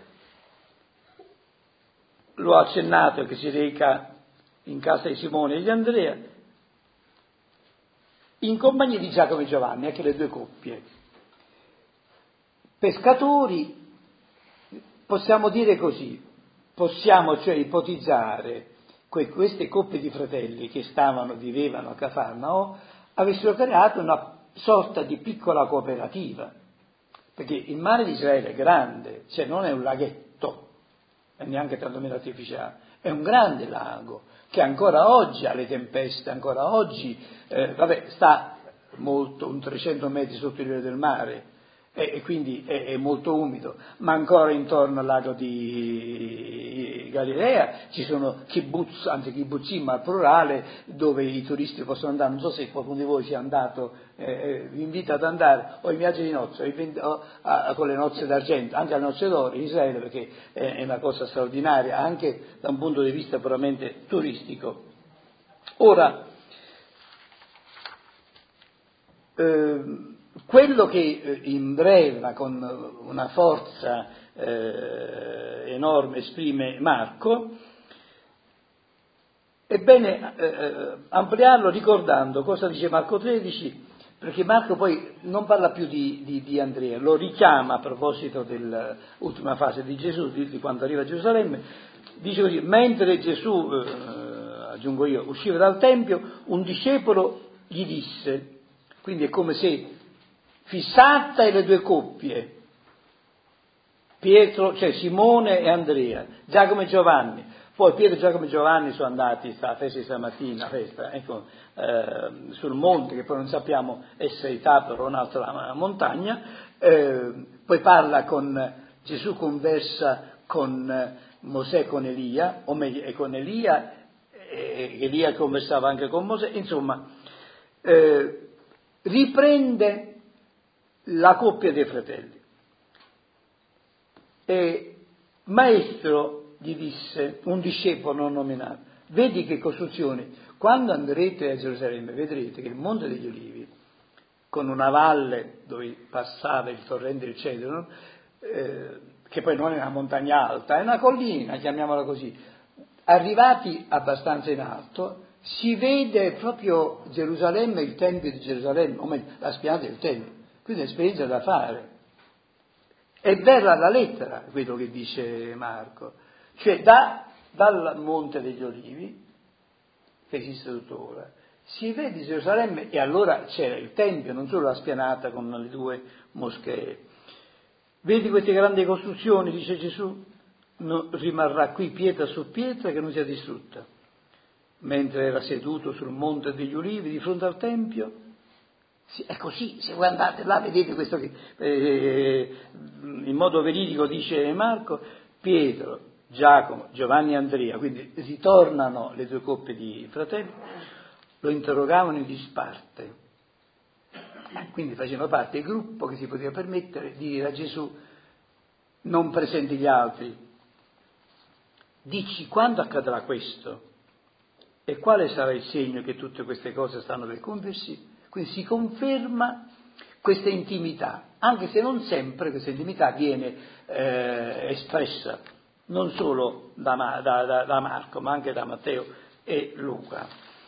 Lo ha accennato che si reca in casa di Simone e di Andrea, in compagnia di Giacomo e Giovanni, anche le due coppie. Pescatori, possiamo dire così, possiamo cioè ipotizzare che queste coppie di fratelli che stavano, vivevano a Cafarnao, avessero creato una sorta di piccola cooperativa, perché il mare di Israele è grande, cioè non è un laghetto, e neanche tantomeno artificiale, è un grande lago che ancora oggi ha le tempeste, ancora oggi eh, vabbè, sta molto, un trecento metri sotto il livello del mare e, e quindi è, è molto umido, ma ancora intorno al lago di Galilea ci sono kibbutz, anzi kibbutzim al plurale, dove i turisti possono andare. Non so se qualcuno di voi sia andato, eh, vi invito ad andare o in viaggio di nozze o, o a, a, con le nozze d'argento, anche alle nozze d'oro in Israele, perché è, è una cosa straordinaria anche da un punto di vista puramente turistico. Ora, eh, quello che eh, in breve, ma con una forza eh, enorme esprime Marco, è bene eh, ampliarlo ricordando cosa dice Marco tredici, perché Marco poi non parla più di, di, di Andrea, lo richiama a proposito dell'ultima fase di Gesù, di, di quando arriva a Gerusalemme, dice così: mentre Gesù, eh, aggiungo io, usciva dal Tempio, un discepolo gli disse, quindi è come se fissate le due coppie, Pietro, cioè Simone e Andrea, Giacomo e Giovanni. Poi Pietro, Giacomo e Giovanni sono andati sta festa di stamattina, festa, ecco, eh, sul monte, che poi non sappiamo essere Tabor o un'altra montagna. Eh, poi parla con Gesù, conversa con Mosè, con Elia, o meglio, e con Elia, e Elia conversava anche con Mosè. Insomma, eh, riprende la coppia dei fratelli. E maestro, gli disse un discepolo non nominato, vedi che costruzioni, quando andrete a Gerusalemme vedrete che il Monte degli Ulivi, con una valle dove passava il torrente del Cedro, eh, che poi non è una montagna alta, è una collina, chiamiamola così, arrivati abbastanza in alto si vede proprio Gerusalemme, il Tempio di Gerusalemme, o meglio, la spianata del Tempio, quindi è un'esperienza da fare. È vera la lettera, quello che dice Marco, cioè da, dal Monte degli Olivi, che esiste tuttora, si vede Gerusalemme, e allora c'era il Tempio, non solo la spianata con le due moschee. Vedi queste grandi costruzioni, dice Gesù, non rimarrà qui pietra su pietra che non sia distrutta. Mentre era seduto sul Monte degli Ulivi di fronte al Tempio, sì, è così, se voi andate là vedete questo che eh, in modo veridico dice Marco, Pietro, Giacomo, Giovanni e Andrea, quindi ritornano le due coppie di fratelli, lo interrogavano in disparte, quindi facevano parte del gruppo che si poteva permettere di dire a Gesù: non presenti gli altri, dici quando accadrà questo e quale sarà il segno che tutte queste cose stanno per compiersi? Quindi si conferma questa intimità, anche se non sempre questa intimità viene eh, espressa non solo da, da, da, da Marco, ma anche da Matteo e Luca.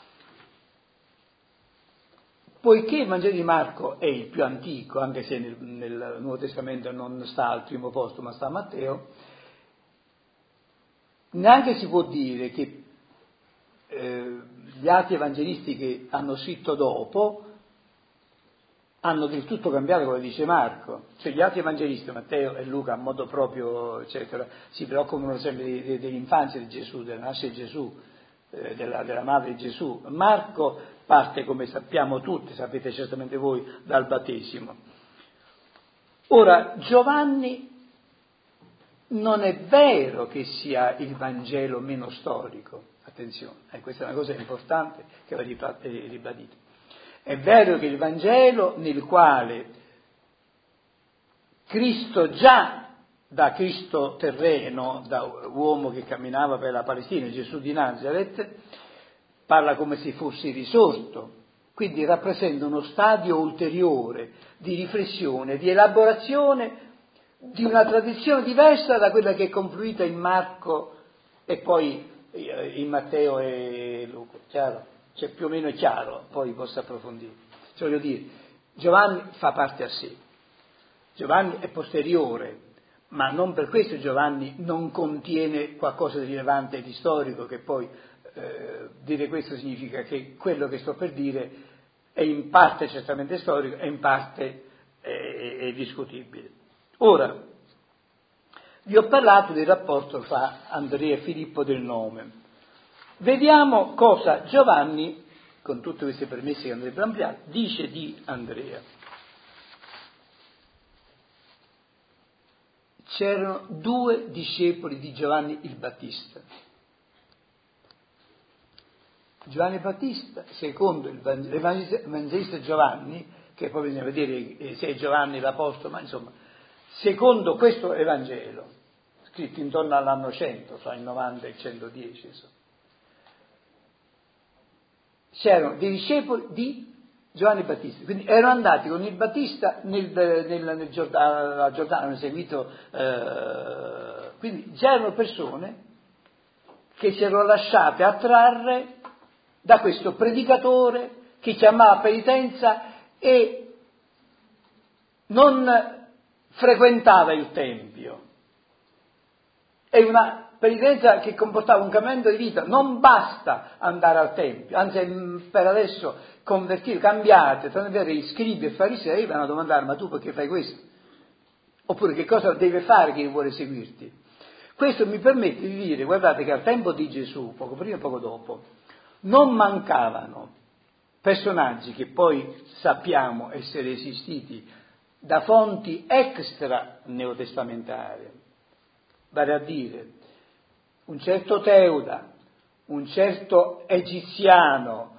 Poiché il Vangelo di Marco è il più antico, anche se nel, nel Nuovo Testamento non sta al primo posto, ma sta a Matteo, neanche si può dire che eh, gli altri evangelisti che hanno scritto dopo hanno del tutto cambiato, come dice Marco, cioè gli altri evangelisti, Matteo e Luca a modo proprio, eccetera, si preoccupano sempre di, di, dell'infanzia di Gesù, della nascita di Gesù, eh, della, della madre di Gesù. Marco parte, come sappiamo tutti, sapete certamente voi, dal battesimo. Ora, Giovanni non è vero che sia il Vangelo meno storico, attenzione, eh, questa è una cosa importante che va ribadita. È vero che il Vangelo, nel quale Cristo già da Cristo terreno, da uomo che camminava per la Palestina, Gesù di Nazareth, parla come se fosse risorto, quindi rappresenta uno stadio ulteriore di riflessione, di elaborazione di una tradizione diversa da quella che è confluita in Marco e poi in Matteo e Luca. Chiaro? Cioè più o meno è chiaro, poi posso approfondire. Cioè, voglio dire, Giovanni fa parte a sé, Giovanni è posteriore, ma non per questo Giovanni non contiene qualcosa di rilevante e di storico, che poi eh, dire questo significa che quello che sto per dire è in parte certamente storico e in parte è, è, è discutibile. Ora, vi ho parlato del rapporto fra Andrea e Filippo del nome. Vediamo cosa Giovanni, con tutte queste premesse che andrebbero ampliate, dice di Andrea. C'erano due discepoli di Giovanni il Battista. Giovanni Battista, secondo il Evangelista Giovanni, che poi bisogna vedere se è Giovanni l'Apostolo, ma insomma, secondo questo Evangelo, scritto intorno all'anno cento, fra il novanta e il centodieci, insomma, c'erano dei discepoli di Giovanni Battista, quindi erano andati con il Battista nel, nel, nel Giordano, a Giordano, hanno seguito, eh, quindi c'erano persone che si erano lasciate attrarre da questo predicatore che chiamava a penitenza e non frequentava il Tempio. È una penitenza che comportava un cambiamento di vita, non basta andare al Tempio, anzi per adesso convertire, cambiate, tanto è vero che gli scribi e farisei vanno a domandare: ma tu perché fai questo? Oppure che cosa deve fare chi vuole seguirti? Questo mi permette di dire, guardate che al tempo di Gesù, poco prima e poco dopo, non mancavano personaggi che poi sappiamo essere esistiti da fonti extra neotestamentarie, vale a dire un certo Teuda, un certo egiziano,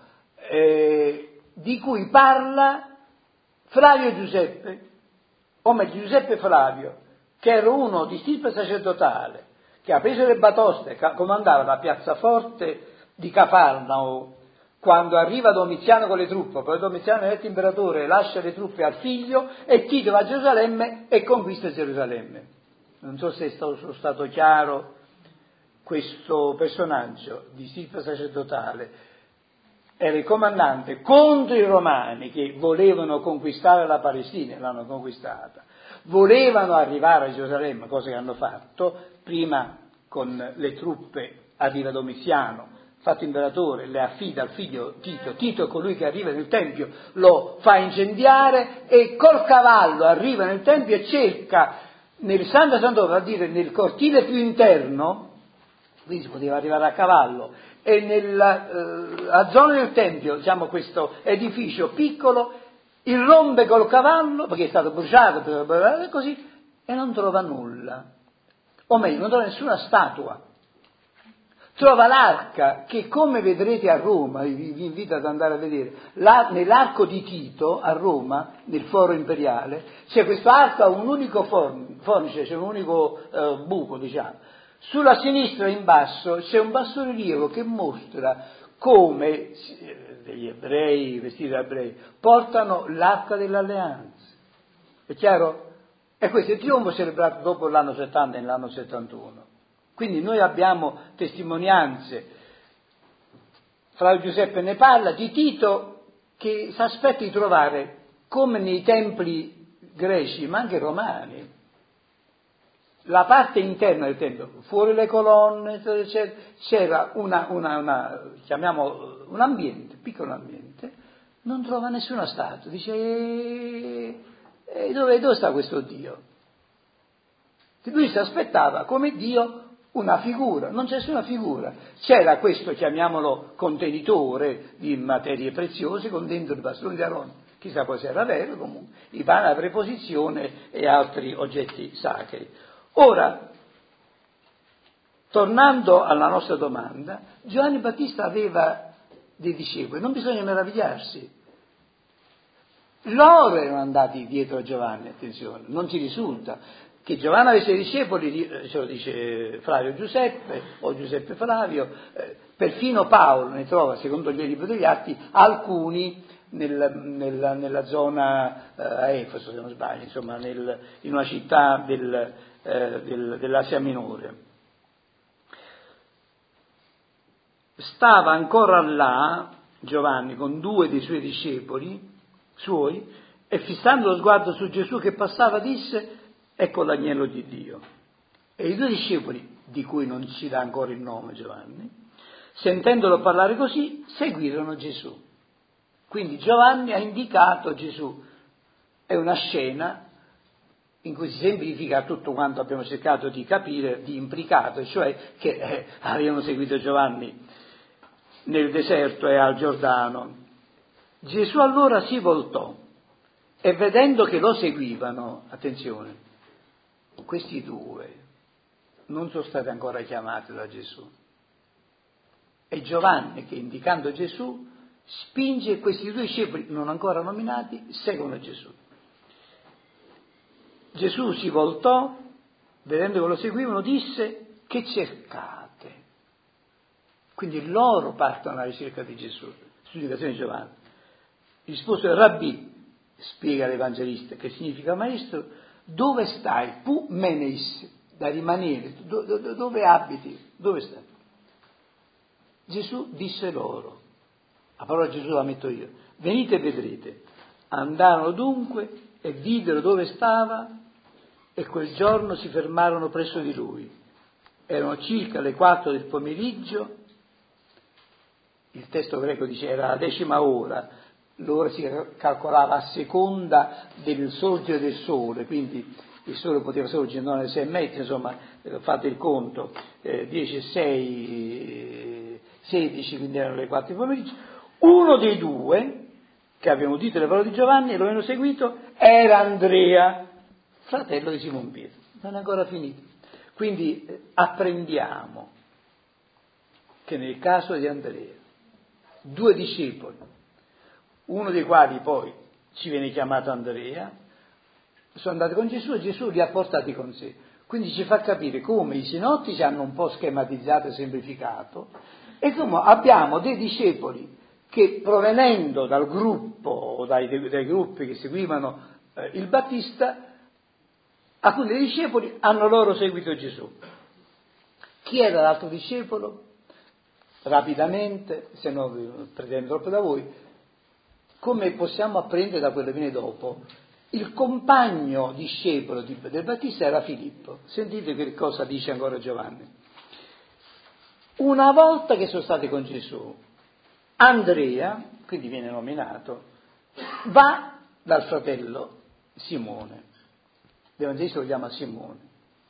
eh, di cui parla Flavio Giuseppe, o meglio Giuseppe Flavio, che era uno di stirpe sacerdotale, che ha preso le batoste, comandava la piazzaforte di Cafarnao, quando arriva Domiziano con le truppe, poi Domiziano eletto imperatore lascia le truppe al figlio e Tito va a Gerusalemme e conquista Gerusalemme. Non so se è stato, sono stato chiaro. Questo personaggio di stirpe sacerdotale era il comandante contro i romani che volevano conquistare la Palestina, l'hanno conquistata, volevano arrivare a Gerusalemme, cosa che hanno fatto, prima con le truppe arriva Domiziano, fatto imperatore, le affida al figlio Tito, Tito è colui che arriva nel Tempio, lo fa incendiare e col cavallo arriva nel Tempio e cerca nel Santo Santo, vale a dire nel cortile più interno, quindi si poteva arrivare a cavallo, e nella eh, zona del Tempio, diciamo questo edificio piccolo, irrompe col cavallo, perché è stato bruciato, così, e non trova nulla, o meglio, non trova nessuna statua. Trova l'arca che, come vedrete a Roma, vi, vi invito ad andare a vedere, la, nell'arco di Tito a Roma, nel foro imperiale, c'è questo arco a un unico fornice, c'è un unico eh, buco, diciamo. Sulla sinistra in basso c'è un bassorilievo che mostra come degli ebrei, vestiti da ebrei, portano l'arca dell'alleanza. È chiaro? E questo è il trionfo celebrato dopo l'anno settanta e l'anno settantuno. Quindi noi abbiamo testimonianze, Flavio Giuseppe ne parla, di Tito che si aspetta di trovare, come nei templi greci, ma anche romani, la parte interna del Tempio, fuori le colonne, c'era una, una, una chiamiamo un ambiente, piccolo ambiente, non trova nessuna statua, dice, e, e dove, dove sta questo Dio? Lui si aspettava come Dio una figura, non c'è nessuna figura, c'era questo, chiamiamolo, contenitore di materie preziose con dentro i bastoni di Aronne, chissà poi se era vero, comunque, i pani, la preposizione e altri oggetti sacri. Ora, tornando alla nostra domanda, Giovanni Battista aveva dei discepoli, non bisogna meravigliarsi. Loro erano andati dietro a Giovanni, attenzione, non ci risulta che Giovanni avesse discepoli, ce lo dice Flavio Giuseppe o Giuseppe Flavio, eh, perfino Paolo ne trova, secondo il libro degli Atti, alcuni nel, nel, nella zona eh, a Efeso, se non sbaglio, insomma, nel, in una città del, eh, del, dell'Asia Minore. Stava ancora là Giovanni con due dei suoi discepoli suoi e fissando lo sguardo su Gesù che passava disse: ecco l'agnello di Dio. E i due discepoli, di cui non ci dà ancora il nome Giovanni, sentendolo parlare così, seguirono Gesù. Quindi Giovanni ha indicato Gesù. È una scena in cui si semplifica tutto quanto abbiamo cercato di capire, di implicato, cioè che eh, avevano seguito Giovanni nel deserto e al Giordano. Gesù allora si voltò e vedendo che lo seguivano, attenzione, questi due non sono stati ancora chiamati da Gesù. È Giovanni che, indicando Gesù, spinge questi due discepoli, non ancora nominati, seguono Gesù. Gesù si voltò, vedendo che lo seguivano, disse: che cercate? Quindi loro partono alla ricerca di Gesù, sull'indicazione di Giovanni. Rispose: Rabbì, spiega l'Evangelista, che significa maestro, dove stai? Pu meneis, da rimanere, do, do, dove abiti? Dove stai? Gesù disse loro, la parola Gesù la metto io, venite e vedrete. Andarono dunque e videro dove stava e quel giorno si fermarono presso di lui. Erano circa le quattro del pomeriggio, il testo greco dice era la decima ora, l'ora si calcolava a seconda del sorgere del sole, quindi il sole poteva sorgere non alle sei e mezza, insomma, fate il conto, eh, dieci e sei, sedici, quindi erano le quattro del pomeriggio. Uno dei due, che avevano udito le parole di Giovanni e lo avevano seguito, era Andrea, fratello di Simon Pietro. Non è ancora finito. Quindi eh, apprendiamo che nel caso di Andrea, due discepoli, uno dei quali poi ci viene chiamato Andrea, sono andati con Gesù e Gesù li ha portati con sé. Quindi ci fa capire come i sinottici hanno un po' schematizzato e semplificato e come abbiamo dei discepoli che, provenendo dal gruppo o dai, dai gruppi che seguivano eh, il Battista, alcuni dei discepoli hanno loro seguito Gesù. Chi era l'altro discepolo? Rapidamente, se non pretendo troppo da voi, come possiamo apprendere da quello che viene dopo? Il compagno discepolo di, del Battista era Filippo. Sentite che cosa dice ancora Giovanni. Una volta che sono stati con Gesù, Andrea, quindi viene nominato, va dal fratello Simone. L'Evangelista lo chiama Simone.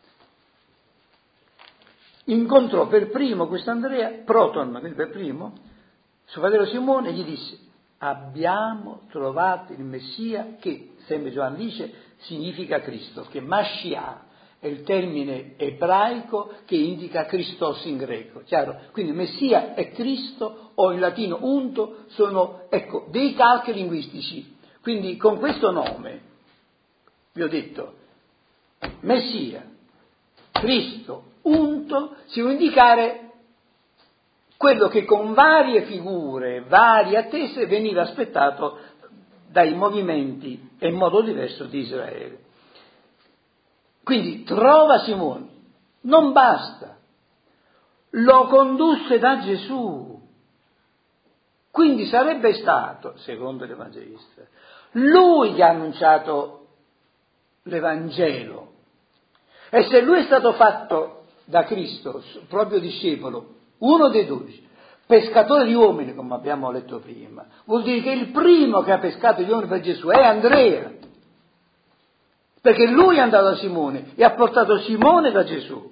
Incontrò per primo questo Andrea, Proton, quindi per primo, suo fratello Simone, e gli disse: abbiamo trovato il Messia, che, sempre Giovanni dice, significa Cristo, che Mashiach è il termine ebraico che indica Christos in greco, chiaro? Quindi Messia e Cristo, o in latino unto, sono, ecco, dei calchi linguistici. Quindi con questo nome, vi ho detto, Messia, Cristo, unto, si vuol indicare quello che con varie figure, varie attese veniva aspettato dai movimenti e in modo diverso di Israele. Quindi trova Simone, non basta, lo condusse da Gesù. Quindi sarebbe stato, secondo l'Evangelista, lui che ha annunciato l'Evangelo, E se lui è stato fatto da Cristo, proprio discepolo, uno dei dodici, pescatore di uomini, come abbiamo letto prima, vuol dire che il primo che ha pescato gli uomini per Gesù è Andrea, perché lui è andato da Simone e ha portato Simone da Gesù.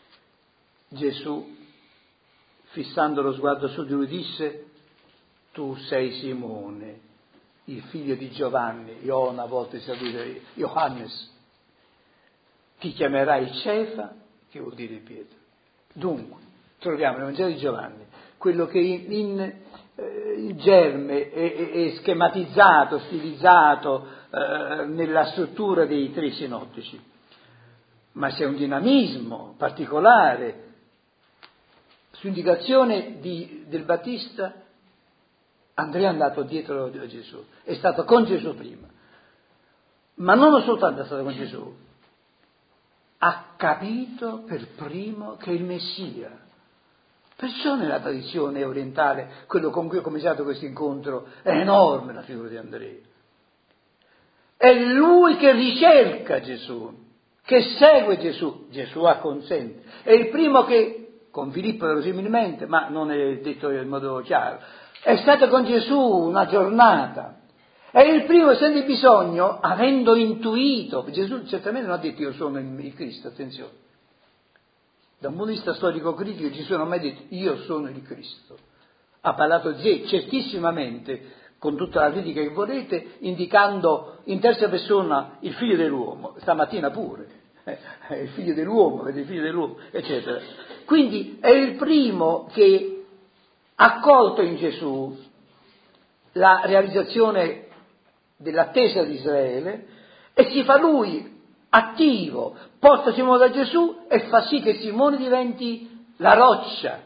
Gesù, fissando lo sguardo su di lui, disse: tu sei Simone, il figlio di Giovanni. Io una volta saluto Johannes, ti chiamerai Cefa, che vuol dire Pietro. Dunque, troviamo nel Vangelo di Giovanni quello che in, in, eh, in germe è, è, è schematizzato, stilizzato eh, nella struttura dei tre sinottici, ma c'è un dinamismo particolare. Su indicazione di, del Battista, Andrea è andato dietro a Gesù, è stato con Gesù prima, ma non soltanto è stato con Gesù, ha capito per primo che è il Messia. Perciò nella tradizione orientale, quello con cui ho cominciato questo incontro, è enorme la figura di Andrea. È lui che ricerca Gesù, che segue Gesù, Gesù acconsente. È il primo che, con Filippo verosimilmente, ma non è detto in modo chiaro, è stato con Gesù una giornata. È il primo, sente bisogno, avendo intuito, Gesù certamente non ha detto io sono il Cristo, attenzione. Da un punto di vista storico-critico Gesù non ha mai detto io sono il Cristo. Ha parlato di certissimamente, con tutta la critica che volete, indicando in terza persona il figlio dell'uomo, stamattina pure, eh, il figlio dell'uomo, il figlio dell'uomo, eccetera. Quindi è il primo che ha colto in Gesù la realizzazione dell'attesa di Israele e si fa lui attivo, porta Simone da Gesù e fa sì che Simone diventi la roccia.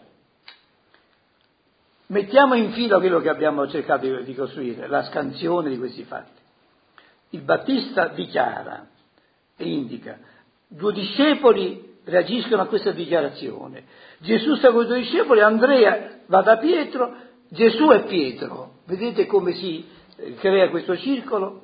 Mettiamo in filo quello che abbiamo cercato di, di costruire, la scansione di questi fatti. Il Battista dichiara e indica, due discepoli reagiscono a questa dichiarazione. Gesù sta con i due discepoli, Andrea va da Pietro, Gesù è Pietro. Vedete come si crea questo circolo?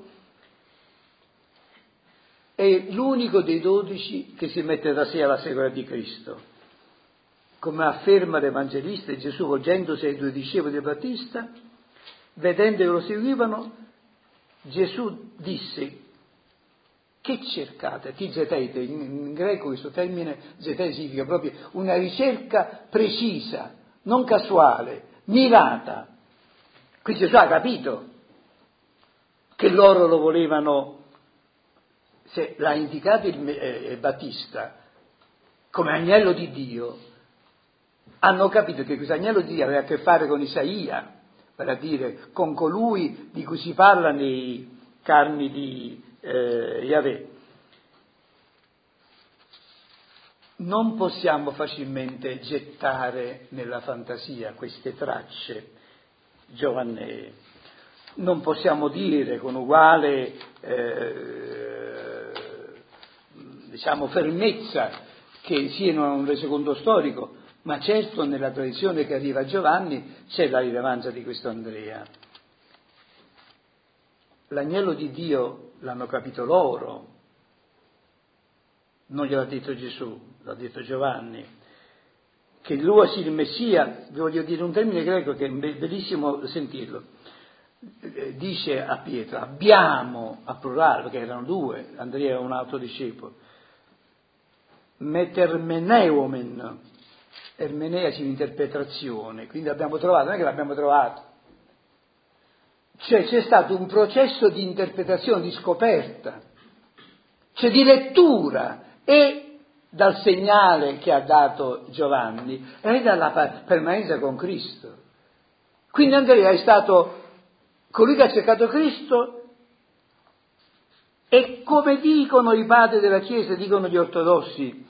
È l'unico dei dodici che si mette da sé alla seguita di Cristo. Come afferma l'Evangelista, Gesù volgendosi ai due discepoli di Battista, vedendo che lo seguivano, Gesù disse: che cercate? Ti zetete, in greco questo termine zetete significa proprio una ricerca precisa, non casuale, mirata. Qui Gesù ha capito che loro lo volevano. Se l'ha indicato il, eh, Battista come agnello di Dio, hanno capito che questo agnello di Dio aveva a che fare con Isaia, vale a dire con colui di cui si parla nei carni di eh, Yahweh. Non possiamo facilmente gettare nella fantasia queste tracce giovannee. Non possiamo dire con uguale eh, diciamo fermezza che siano un resoconto storico, ma certo nella tradizione che arriva a Giovanni c'è la rilevanza di questo Andrea. L'agnello di Dio l'hanno capito loro, non gliel'ha detto Gesù, l'ha detto Giovanni, che lui sia il Messia. Vi voglio dire un termine greco che è bellissimo sentirlo. Dice a Pietro, abbiamo, a plurale, perché erano due, Andrea era un altro discepolo, metermeneuomen, ermenea significa interpretazione, quindi abbiamo trovato, non è che l'abbiamo trovato, cioè c'è stato un processo di interpretazione, di scoperta, cioè di lettura, e dal segnale che ha dato Giovanni e dalla permanenza con Cristo. Quindi Andrea è stato colui che ha cercato Cristo, e come dicono i padri della Chiesa, dicono gli ortodossi,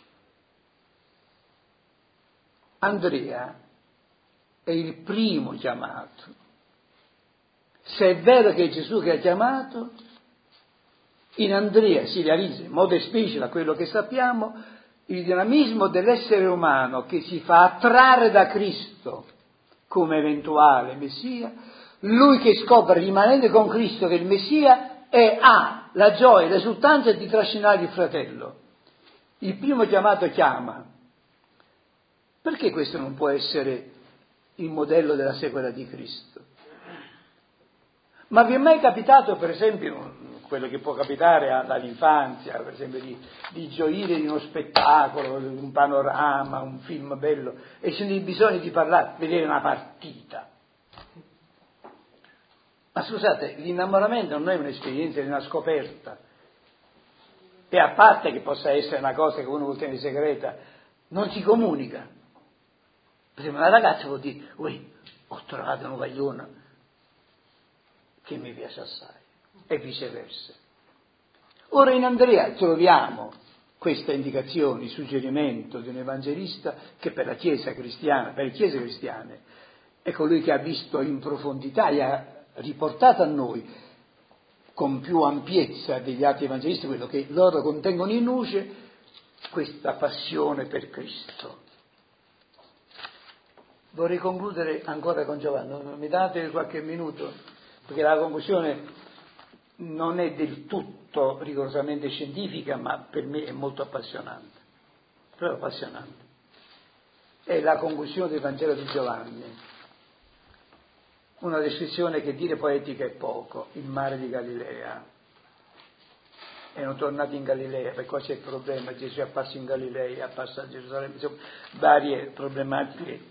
Andrea è il primo chiamato. Se è vero che è Gesù che ha chiamato, in Andrea si realizza in modo esplicito, da quello che sappiamo, il dinamismo dell'essere umano che si fa attrarre da Cristo come eventuale Messia, lui che scopre, rimanendo con Cristo, che il Messia è, ha la gioia, l'esultanza di trascinare il fratello. il primo chiamato chiama. Perché questo non può essere il modello della sequela di Cristo? Ma vi è mai capitato, per esempio, quello che può capitare all'infanzia, per esempio, di, di gioire di uno spettacolo, di un panorama, un film bello, e sentire il bisogno di parlare, vedere una partita? Ma scusate, l'innamoramento non è un'esperienza, è una scoperta. E a parte che possa essere una cosa che uno vuol tenere segreta, non si comunica. Per esempio, una ragazza vuol dire, ui, ho trovato un guaglione che mi piace assai, e viceversa. Ora in Andrea troviamo questa indicazione, il suggerimento di un evangelista che per la Chiesa cristiana, per le Chiese cristiane, è colui che ha visto in profondità e ha riportato a noi con più ampiezza degli altri evangelisti quello che loro contengono in luce, questa passione per Cristo. Vorrei concludere ancora con Giovanni, mi date qualche minuto? Perché la conclusione non è del tutto rigorosamente scientifica, ma per me è molto appassionante, proprio appassionante. È la conclusione del Vangelo di Giovanni, una descrizione che dire poetica è poco, il mare di Galilea. Erano tornati in Galilea, perché qua c'è il problema, Gesù è apparso in Galilea, è apparso a Gerusalemme, insomma, varie problematiche.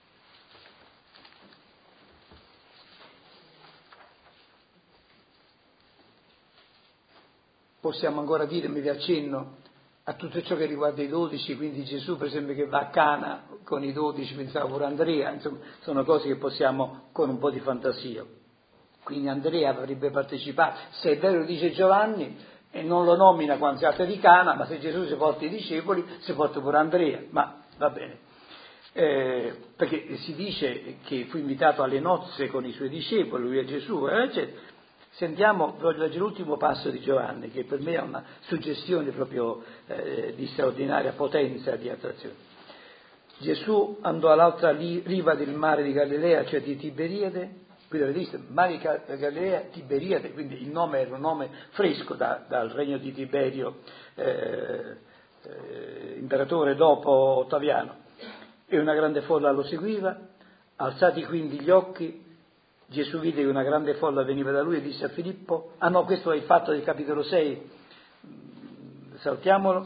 Possiamo ancora dire, mi vi accenno, a tutto ciò che riguarda i dodici, quindi Gesù per esempio che va a Cana con i dodici, pensavo pure Andrea, insomma sono cose che possiamo con un po' di fantasia. Quindi Andrea avrebbe partecipato, se è vero dice Giovanni, e non lo nomina quando si tratta di Cana, ma se Gesù si porta i discepoli, si porta pure Andrea, ma va bene. Eh, perché si dice che fu invitato alle nozze con i suoi discepoli, lui e Gesù, eccetera. Sentiamo, voglio leggere l'ultimo passo di Giovanni, che per me è una suggestione proprio eh, di straordinaria potenza di attrazione. Gesù andò all'altra riva del mare di Galilea, cioè di Tiberiade, quindi avete visto, mare di Galilea, Tiberiade, quindi il nome era un nome fresco da, dal regno di Tiberio, eh, eh, imperatore dopo Ottaviano, e una grande folla lo seguiva. Alzati quindi gli occhi, Gesù vide che una grande folla veniva da lui e disse a Filippo, ah no, questo è il fatto del capitolo sei, saltiamolo,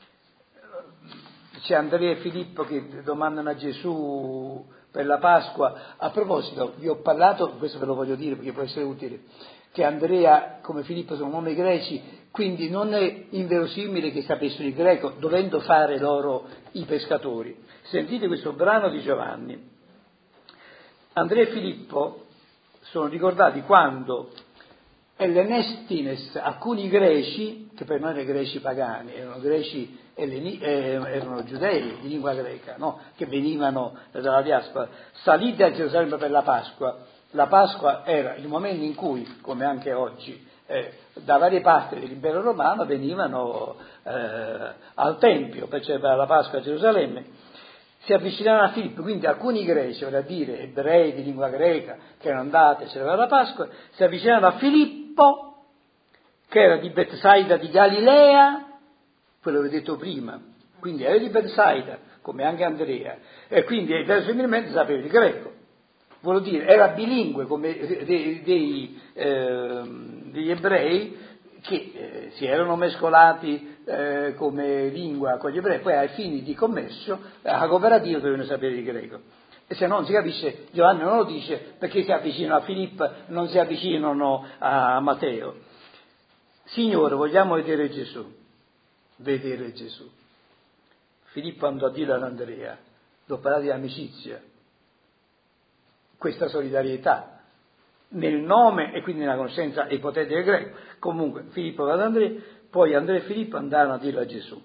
c'è Andrea e Filippo che domandano a Gesù per la Pasqua. A proposito, vi ho parlato, questo ve lo voglio dire perché può essere utile, che Andrea come Filippo sono nomi greci, quindi non è inverosimile che sapessero il greco, dovendo fare loro i pescatori. Sentite questo brano di Giovanni. Andrea e Filippo sono ricordati quando Ellenestines, alcuni greci, che per noi erano greci pagani, erano greci elleni, eh, erano giudei di lingua greca, no? Che venivano dalla diaspora, saliti a Gerusalemme per la Pasqua. La Pasqua era il momento in cui, come anche oggi, eh, da varie parti dell'impero romano venivano eh, al Tempio per celebrare la Pasqua a Gerusalemme. Si avvicinavano a Filippo, quindi alcuni greci, vale a dire ebrei di lingua greca, che erano andati a celebrare la Pasqua, si avvicinavano a Filippo, che era di Betsaida di Galilea, quello che ho detto prima, quindi era di Betsaida, come anche Andrea, e quindi verosimilmente sapeva il greco, vuol dire era bilingue come dei, dei, eh, degli ebrei che eh, si erano mescolati eh, come lingua con gli ebrei, poi ai fini di commercio, a cooperativa dovevano sapere il greco. E se non si capisce, Giovanni non lo dice perché si avvicinano a Filippo, non si avvicinano a Matteo. Signore, vogliamo vedere Gesù. Vedere Gesù. Filippo andò a dire ad Andrea, l'ho parlato di amicizia, questa solidarietà nel nome e quindi nella conoscenza ipotetica del greco. Comunque Filippo va ad Andrea, poi Andrea e Filippo andarono a dirlo a Gesù.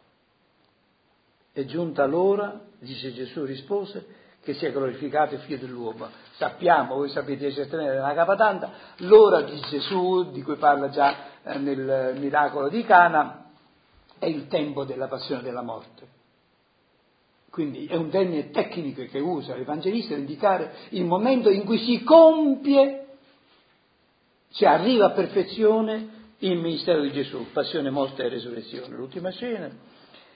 È giunta l'ora, dice Gesù, rispose, che sia glorificato il figlio dell'uomo. Sappiamo, voi sapete certamente nella Capatanda, l'ora di Gesù, di cui parla già eh, nel miracolo di Cana, è il tempo della passione e della morte. Quindi è un termine tecnico che usa l'Evangelista per indicare il momento in cui si compie, cioè arriva a perfezione il ministero di Gesù, passione, morte e resurrezione, l'ultima cena.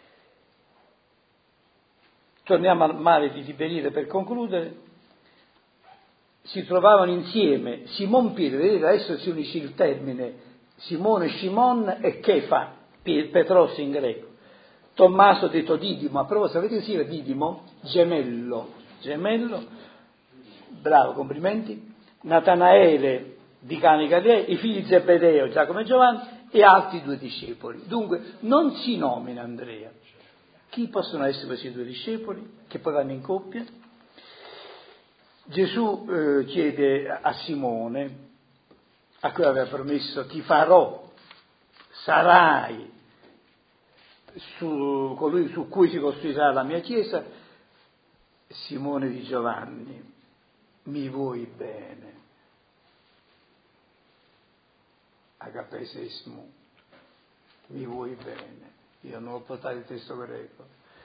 torniamo al mare di Tiberide per concludere. Si trovavano insieme Simon Pietro, vedete adesso si unisce il termine Simone, Shimon e Kefa, Petros in greco, Tommaso detto Didimo, a proposito sapete che si chiama Didimo? Gemello, gemello, bravo, complimenti, Natanaele di Cana di Galilea, i figli di Zebedeo, Giacomo e Giovanni e altri due discepoli. Dunque non si nomina Andrea. Chi possono essere questi due discepoli che poi vanno in coppia? Gesù eh, chiede a Simone, a cui aveva promesso ti farò, sarai su colui su cui si costruirà la mia chiesa, Simone di Giovanni, mi vuoi bene? Agapesismo, mi vuoi bene? Io non ho portato il testo greco.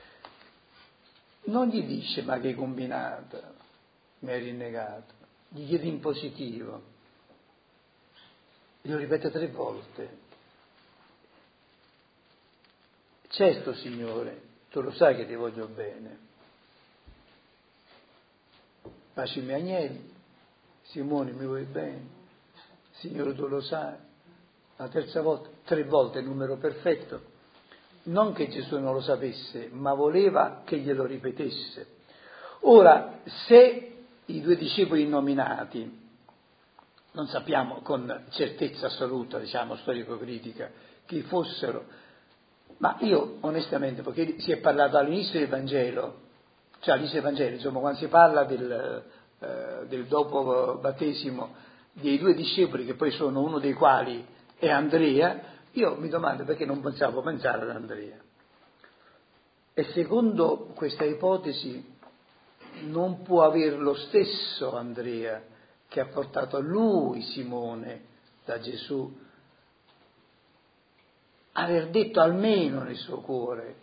Non gli dice ma che hai combinato, mi hai rinnegato, gli chiede in positivo, glielo ripete tre volte. Certo Signore, tu lo sai che ti voglio bene, baci i miei agnelli, Simone mi vuoi bene, Signore tu lo sai, la terza volta, tre volte il numero perfetto, non che Gesù non lo sapesse, ma voleva che glielo ripetesse. Ora, se i due discepoli nominati, non sappiamo con certezza assoluta, diciamo, storico-critica, chi fossero, ma io onestamente, perché si è parlato all'inizio del Vangelo, cioè all'inizio del Vangelo, insomma, quando si parla del, eh, del dopo battesimo dei due discepoli, che poi sono uno dei quali è Andrea, io mi domando perché non pensavo pensare ad Andrea. E secondo questa ipotesi non può aver lo stesso Andrea che ha portato lui, Simone, da Gesù, aver detto almeno nel suo cuore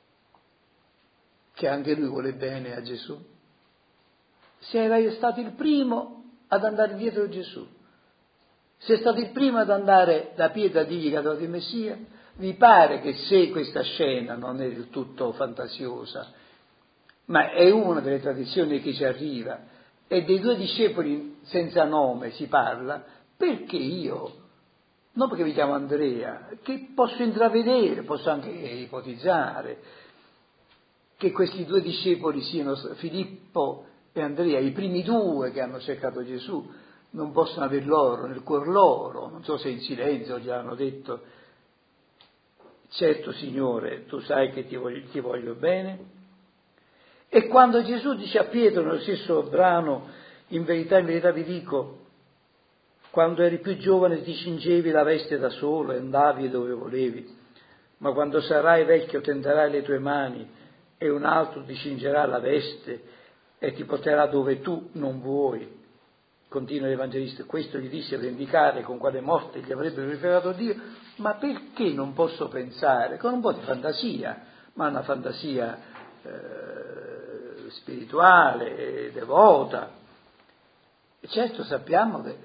che anche lui vuole bene a Gesù. Se era stato il primo ad andare dietro Gesù, se è stato il primo ad andare da Pietro a dirgli che ha dato il Messia, vi pare che se questa scena non è del tutto fantasiosa, ma è una delle tradizioni che ci arriva, e dei due discepoli senza nome si parla, perché io, non perché mi chiamo Andrea, che posso intravedere, posso anche ipotizzare, che questi due discepoli siano Filippo e Andrea, i primi due che hanno cercato Gesù, non possono aver loro nel cuor loro, non so se in silenzio gli hanno detto, certo Signore, tu sai che ti voglio, ti voglio bene. E quando Gesù dice a Pietro nello stesso brano, in verità, in verità vi dico, quando eri più giovane ti cingevi la veste da solo e andavi dove volevi, ma quando sarai vecchio tenderai le tue mani e un altro ti cingerà la veste e ti porterà dove tu non vuoi. Continua l'Evangelista, questo gli disse per indicare con quale morte gli avrebbe glorificato Dio, ma perché non posso pensare, con un po' di fantasia, ma una fantasia eh, spirituale, devota. E certo sappiamo che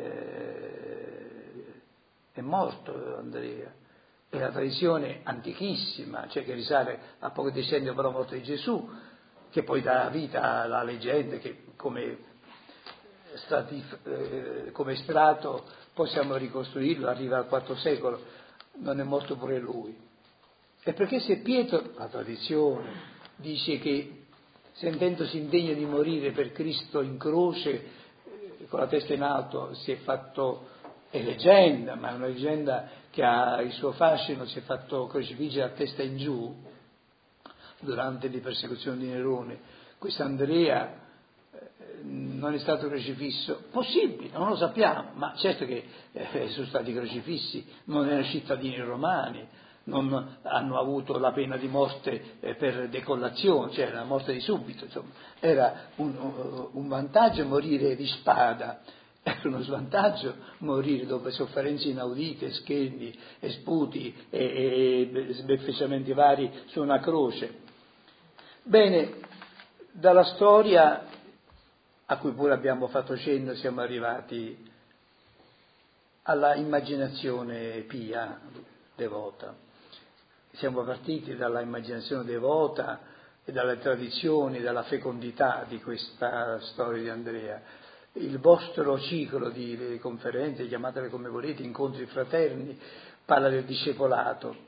eh, è morto Andrea, è la tradizione antichissima, cioè che risale a pochi decenni dopo la morte di Gesù, che poi dà vita alla leggenda che come Stati, eh, come strato possiamo ricostruirlo, arriva al quarto secolo, non è morto pure lui. E perché se Pietro, la tradizione, dice che sentendosi indegno di morire per Cristo in croce, eh, con la testa in alto, si è fatto, è leggenda, ma è una leggenda che ha il suo fascino, si è fatto crocifiggere a testa in giù durante le persecuzioni di Nerone. Questo Andrea non è stato crocifisso, possibile, non lo sappiamo, ma certo che eh, sono stati crocifissi, non erano cittadini romani, non hanno avuto la pena di morte eh, per decollazione, cioè la morte di subito, insomma, era un, un vantaggio morire di spada, era uno svantaggio morire dopo sofferenze inaudite, scherni, e sputi e, e sbeffeggiamenti vari su una croce. Bene, dalla storia a cui pure abbiamo fatto cenno, siamo arrivati alla immaginazione pia, devota. Siamo partiti dalla immaginazione devota e dalle tradizioni, dalla fecondità di questa storia di Andrea. Il vostro ciclo di conferenze, chiamatele come volete, incontri fraterni, parla del discepolato.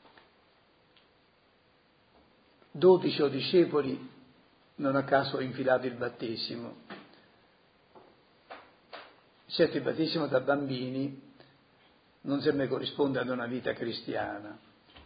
Dodici o discepoli, non a caso ho infilato il battesimo. Certo, il battesimo da bambini non sempre corrisponde ad una vita cristiana,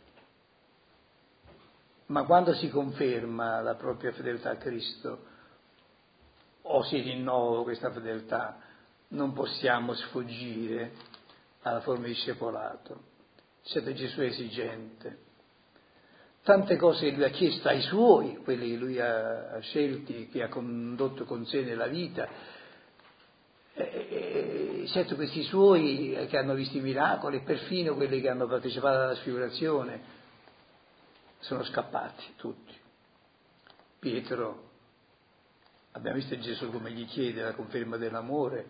ma quando si conferma la propria fedeltà a Cristo o si rinnova questa fedeltà, non possiamo sfuggire alla forma di discepolato. Certo, Gesù è esigente. Tante cose che lui ha chiesto ai suoi, quelli che lui ha scelti, che ha condotto con sé nella vita, e, e, certo questi suoi che hanno visto i miracoli, e perfino quelli che hanno partecipato alla sfigurazione, sono scappati tutti. Pietro, abbiamo visto Gesù come gli chiede la conferma dell'amore,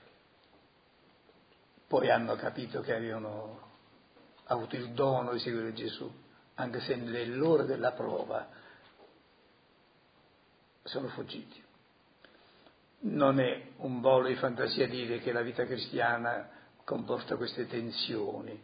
poi hanno capito che avevano avuto il dono di seguire Gesù, anche se nell'ora della prova sono fuggiti. Non è un volo di fantasia dire che la vita cristiana comporta queste tensioni,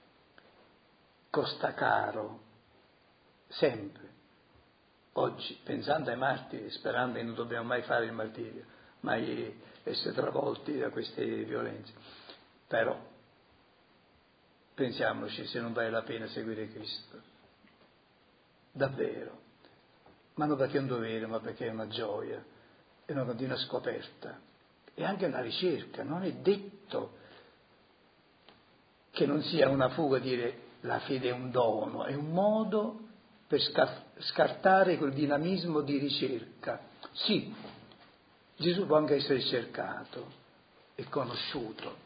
costa caro, sempre. Oggi, pensando ai martiri, sperando che non dobbiamo mai fare il martirio, mai essere travolti da queste violenze, però pensiamoci se non vale la pena seguire Cristo, davvero, ma non perché è un dovere, ma perché è una gioia, è una continua scoperta, è anche una ricerca. Non è detto che non sia una fuga dire la fede è un dono, è un modo per scartare quel dinamismo di ricerca. Sì, Gesù può anche essere cercato e conosciuto.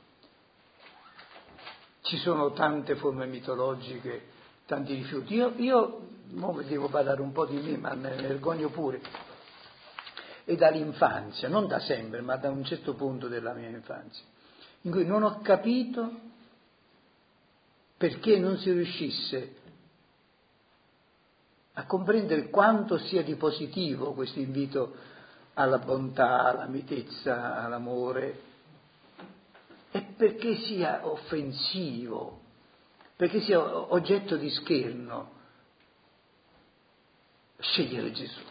Ci sono tante forme mitologiche, tanti rifiuti. Io, io mo devo parlare un po' di me, ma me ne vergogno pure. E dall'infanzia, non da sempre, ma da un certo punto della mia infanzia, in cui non ho capito perché non si riuscisse a comprendere quanto sia di positivo questo invito alla bontà, alla mitezza, all'amore, e perché sia offensivo, perché sia oggetto di scherno scegliere Gesù,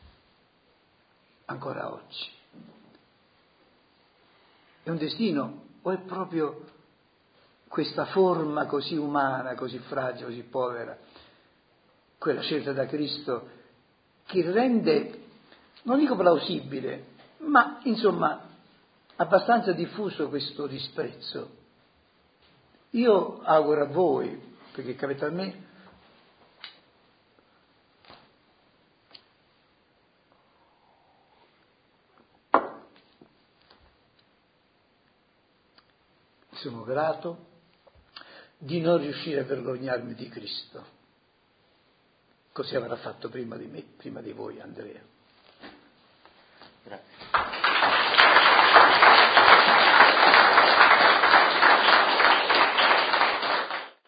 ancora oggi. È un destino o è proprio questa forma così umana, così fragile, così povera, quella scelta da Cristo, che rende, non dico plausibile, ma insomma abbastanza diffuso questo disprezzo. Io auguro a voi, perché capita a me, sono grato di non riuscire a vergognarmi di Cristo. Così avrà fatto prima di me, prima di voi, Andrea. Grazie.